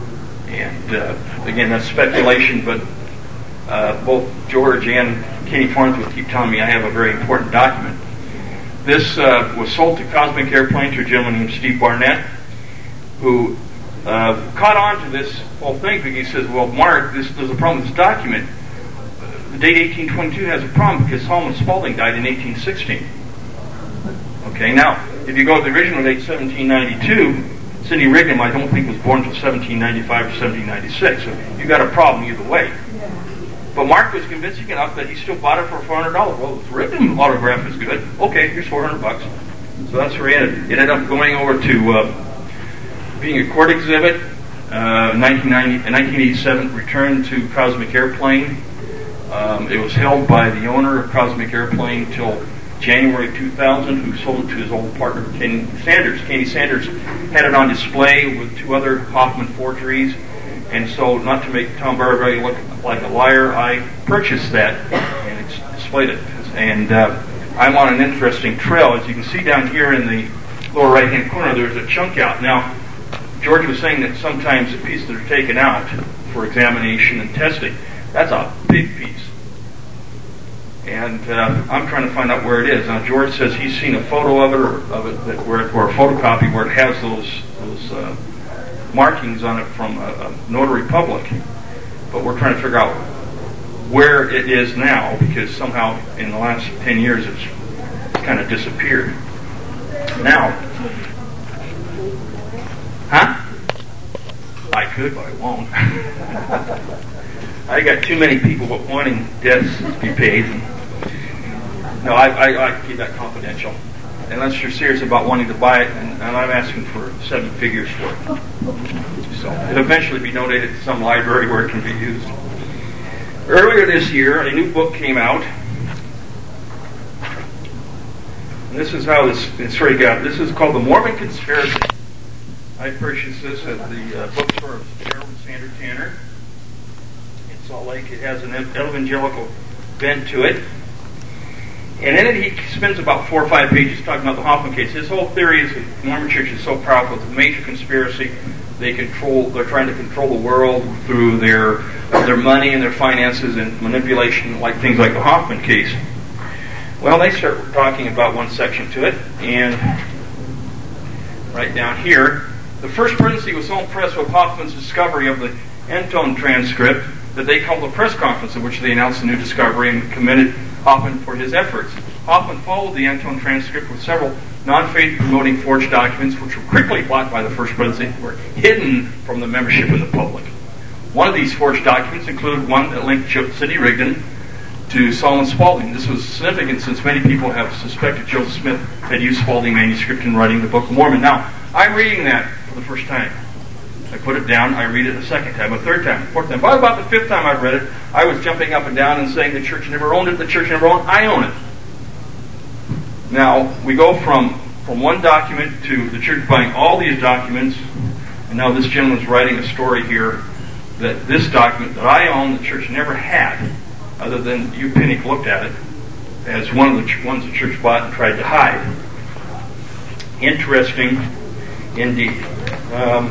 And uh, again, that's speculation, but uh, both George and Katie Farnsworth keep telling me I have a very important document. This uh, was sold to Cosmic Airplane to a gentleman named Steve Barnett, who uh, caught on to this whole thing because he says, well, Mark, this, there's a problem with this document. The date eighteen twenty-two has a problem because Solomon Spaulding died in eighteen sixteen. Okay, now, if you go to the original date, seventeen ninety-two, Sidney Rigdon, I don't think, was born until seventeen ninety-five or seventeen ninety-six, so you got a problem either way. But Mark was convincing enough that he still bought it for four hundred dollars. Well, the Rigdon autograph is good. Okay, here's four hundred bucks. So that's where it ended. It ended up going over to uh, being a court exhibit. Uh, nineteen ninety, in nineteen eighty-seven, returned to Cosmic Airplane. Um, it was held by the owner of Cosmic Airplane till January two thousand, who sold it to his old partner, Kenny Sanders. Kenny Sanders had it on display with two other Hoffman forgeries, and so, not to make Tom Barberry look like a liar, I purchased that and it's displayed it. And uh, I'm on an interesting trail. As you can see down here in the lower right-hand corner, there's a chunk out. Now, George was saying that sometimes the pieces are taken out for examination and testing. That's a big piece. And uh, I'm trying to find out where it is. Now, George says he's seen a photo of it, or, of it that, where, or a photocopy where it has those those uh, markings on it from a, a notary public. But we're trying to figure out where it is now, because somehow in the last ten years it's kind of disappeared. Now, huh? I could, but I won't. I got too many people wanting debts to be paid. No, I, I, I keep that confidential. Unless you're serious about wanting to buy it, and, and I'm asking for seven figures for it. So it'll eventually be donated to some library where it can be used. Earlier this year, a new book came out. And this is how this it's already got. This is called The Mormon Conspiracy. I purchased this at the uh, bookstore of Gerald and Sandra Tanner in Salt Lake. It has an evangelical bent to it. And in it, he spends about four or five pages talking about the Hoffman case. His whole theory is that the Mormon Church is so powerful. It's a major conspiracy. They control. They're trying to control the world through their their money and their finances and manipulation, like things like the Hoffman case. Well, they start talking about one section to it, and right down here, the first presidency was so impressed with Hoffman's discovery of the Entone transcript that they called a press conference in which they announced the new discovery and commended Hoffman for his efforts. Hoffman followed the Entone transcript with several non-faith promoting forged documents, which were quickly blocked by the First Presidency, were hidden from the membership and the public. One of these forged documents included one that linked Sidney Rigdon to Solomon Spaulding. This was significant since many people have suspected Joseph Smith had used Spaulding manuscript in writing the Book of Mormon. Now, I'm reading that for the first time. I put it down, I read it a second time, a third time, a fourth time. By about the fifth time I read it, I was jumping up and down and saying the church never owned it, the church never owned it, I own it. Now, we go from, from one document to the church buying all these documents, and now this gentleman's writing a story here that this document that I own, the church never had, other than you, Pinnick, looked at it, as one of the ch- ones the church bought and tried to hide. Interesting indeed. Um,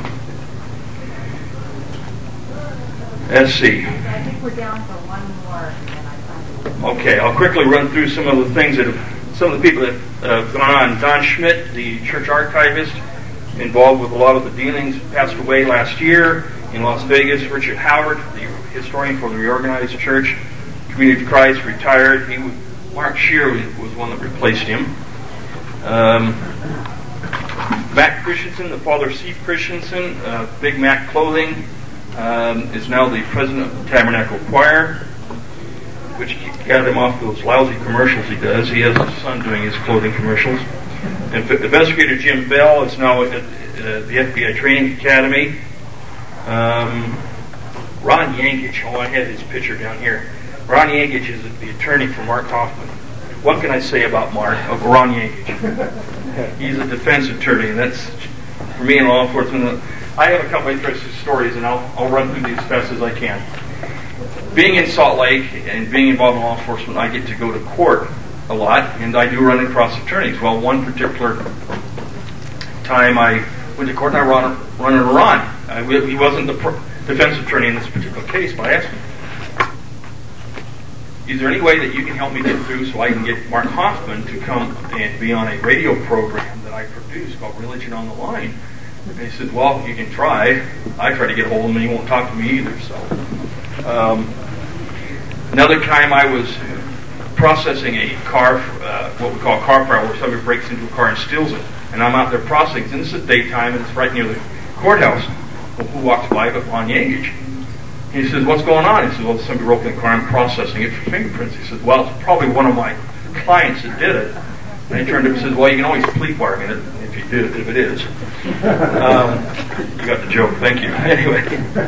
let's see. I think we're down for one more. Okay, I'll quickly run through some of the things that have, some of the people that have gone on. Don Schmidt, the church archivist, involved with a lot of the dealings, passed away last year in Las Vegas. Richard Howard, the historian for the Reorganized Church, Community of Christ, retired. He, Mark Shear was one that replaced him. Um, Mac Christensen, the father of Steve Christensen, uh, Big Mac Clothing, um, is now the president of the Tabernacle Choir, which got him off those lousy commercials he does. He has his son doing his clothing commercials. And investigator Jim Bell is now at uh, the F B I Training Academy. Um, Ron Yankich, oh, I had his picture down here. Ron Yankich is the attorney for Mark Hoffman. What can I say about Mark? Oh, Ron Yankich. He's a defense attorney, and that's, for me in law enforcement, I have a couple of interesting stories, and I'll, I'll run through these as fast as I can. Being in Salt Lake and being involved in law enforcement, I get to go to court a lot, and I do run across attorneys. Well, one particular time I went to court and I run, run into Ron. I, he wasn't the pro- defense attorney in this particular case by asking, is there any way that you can help me get through so I can get Mark Hoffman to come and be on a radio program that I produce called Religion on the Line? And he said, well, you can try. I tried to get a hold of him and he won't talk to me either. So, um, another time I was processing a car, uh, what we call a car file, where somebody breaks into a car and steals it. And I'm out there processing, and this is daytime, and it's right near the courthouse. Well, who walks by but Lon Yagich? He says, what's going on? He says, well, somebody broke in the car, I'm processing it for fingerprints. He says, well, it's probably one of my clients that did it. And he turned to him and says, well, you can always plea bargain it if you did it, if it is. Um, you got the joke, thank you. Anyway,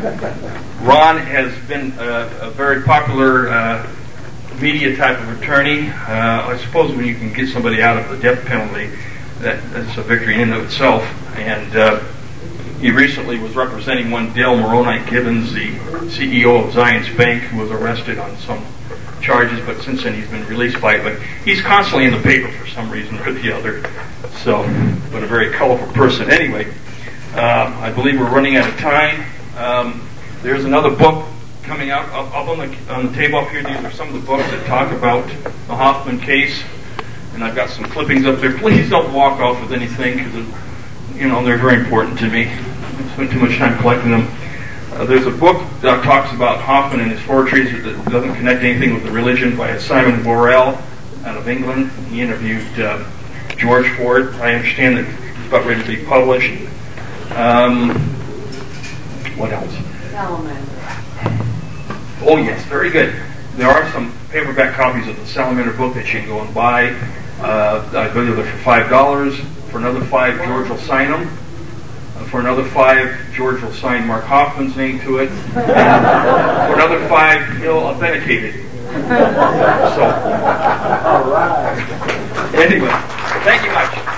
Ron has been a, a very popular uh, media type of attorney. Uh, I suppose when you can get somebody out of the death penalty, that, that's a victory in and of itself. And uh, he recently was representing one Dale Moroni Gibbons, the C E O of Zions Bank, who was arrested on some charges, but since then he's been released by it. But he's constantly in the paper for some reason or the other. So, but a very colorful person. Anyway, uh, I believe we're running out of time. Um, there's another book coming out up, up on the on the table up here. These are some of the books that talk about the Hoffman case, and I've got some clippings up there. Please don't walk off with anything, because you know they're very important to me. I spent too much time collecting them. Uh, there's a book that talks about Hoffman and his forgeries that doesn't connect anything with the religion, by Simon Worrell out of England. He interviewed uh, George Ford. I understand that it's about ready to be published. Um, what else? Salamander. Oh yes, very good. There are some paperback copies of the Salamander book that you can go and buy. Uh, I believe they're for five dollars. For another five, George will sign them. Uh, for another five, George will sign Mark Hoffman's name to it. And for another five, he'll authenticate it. So, anyway, thank you much.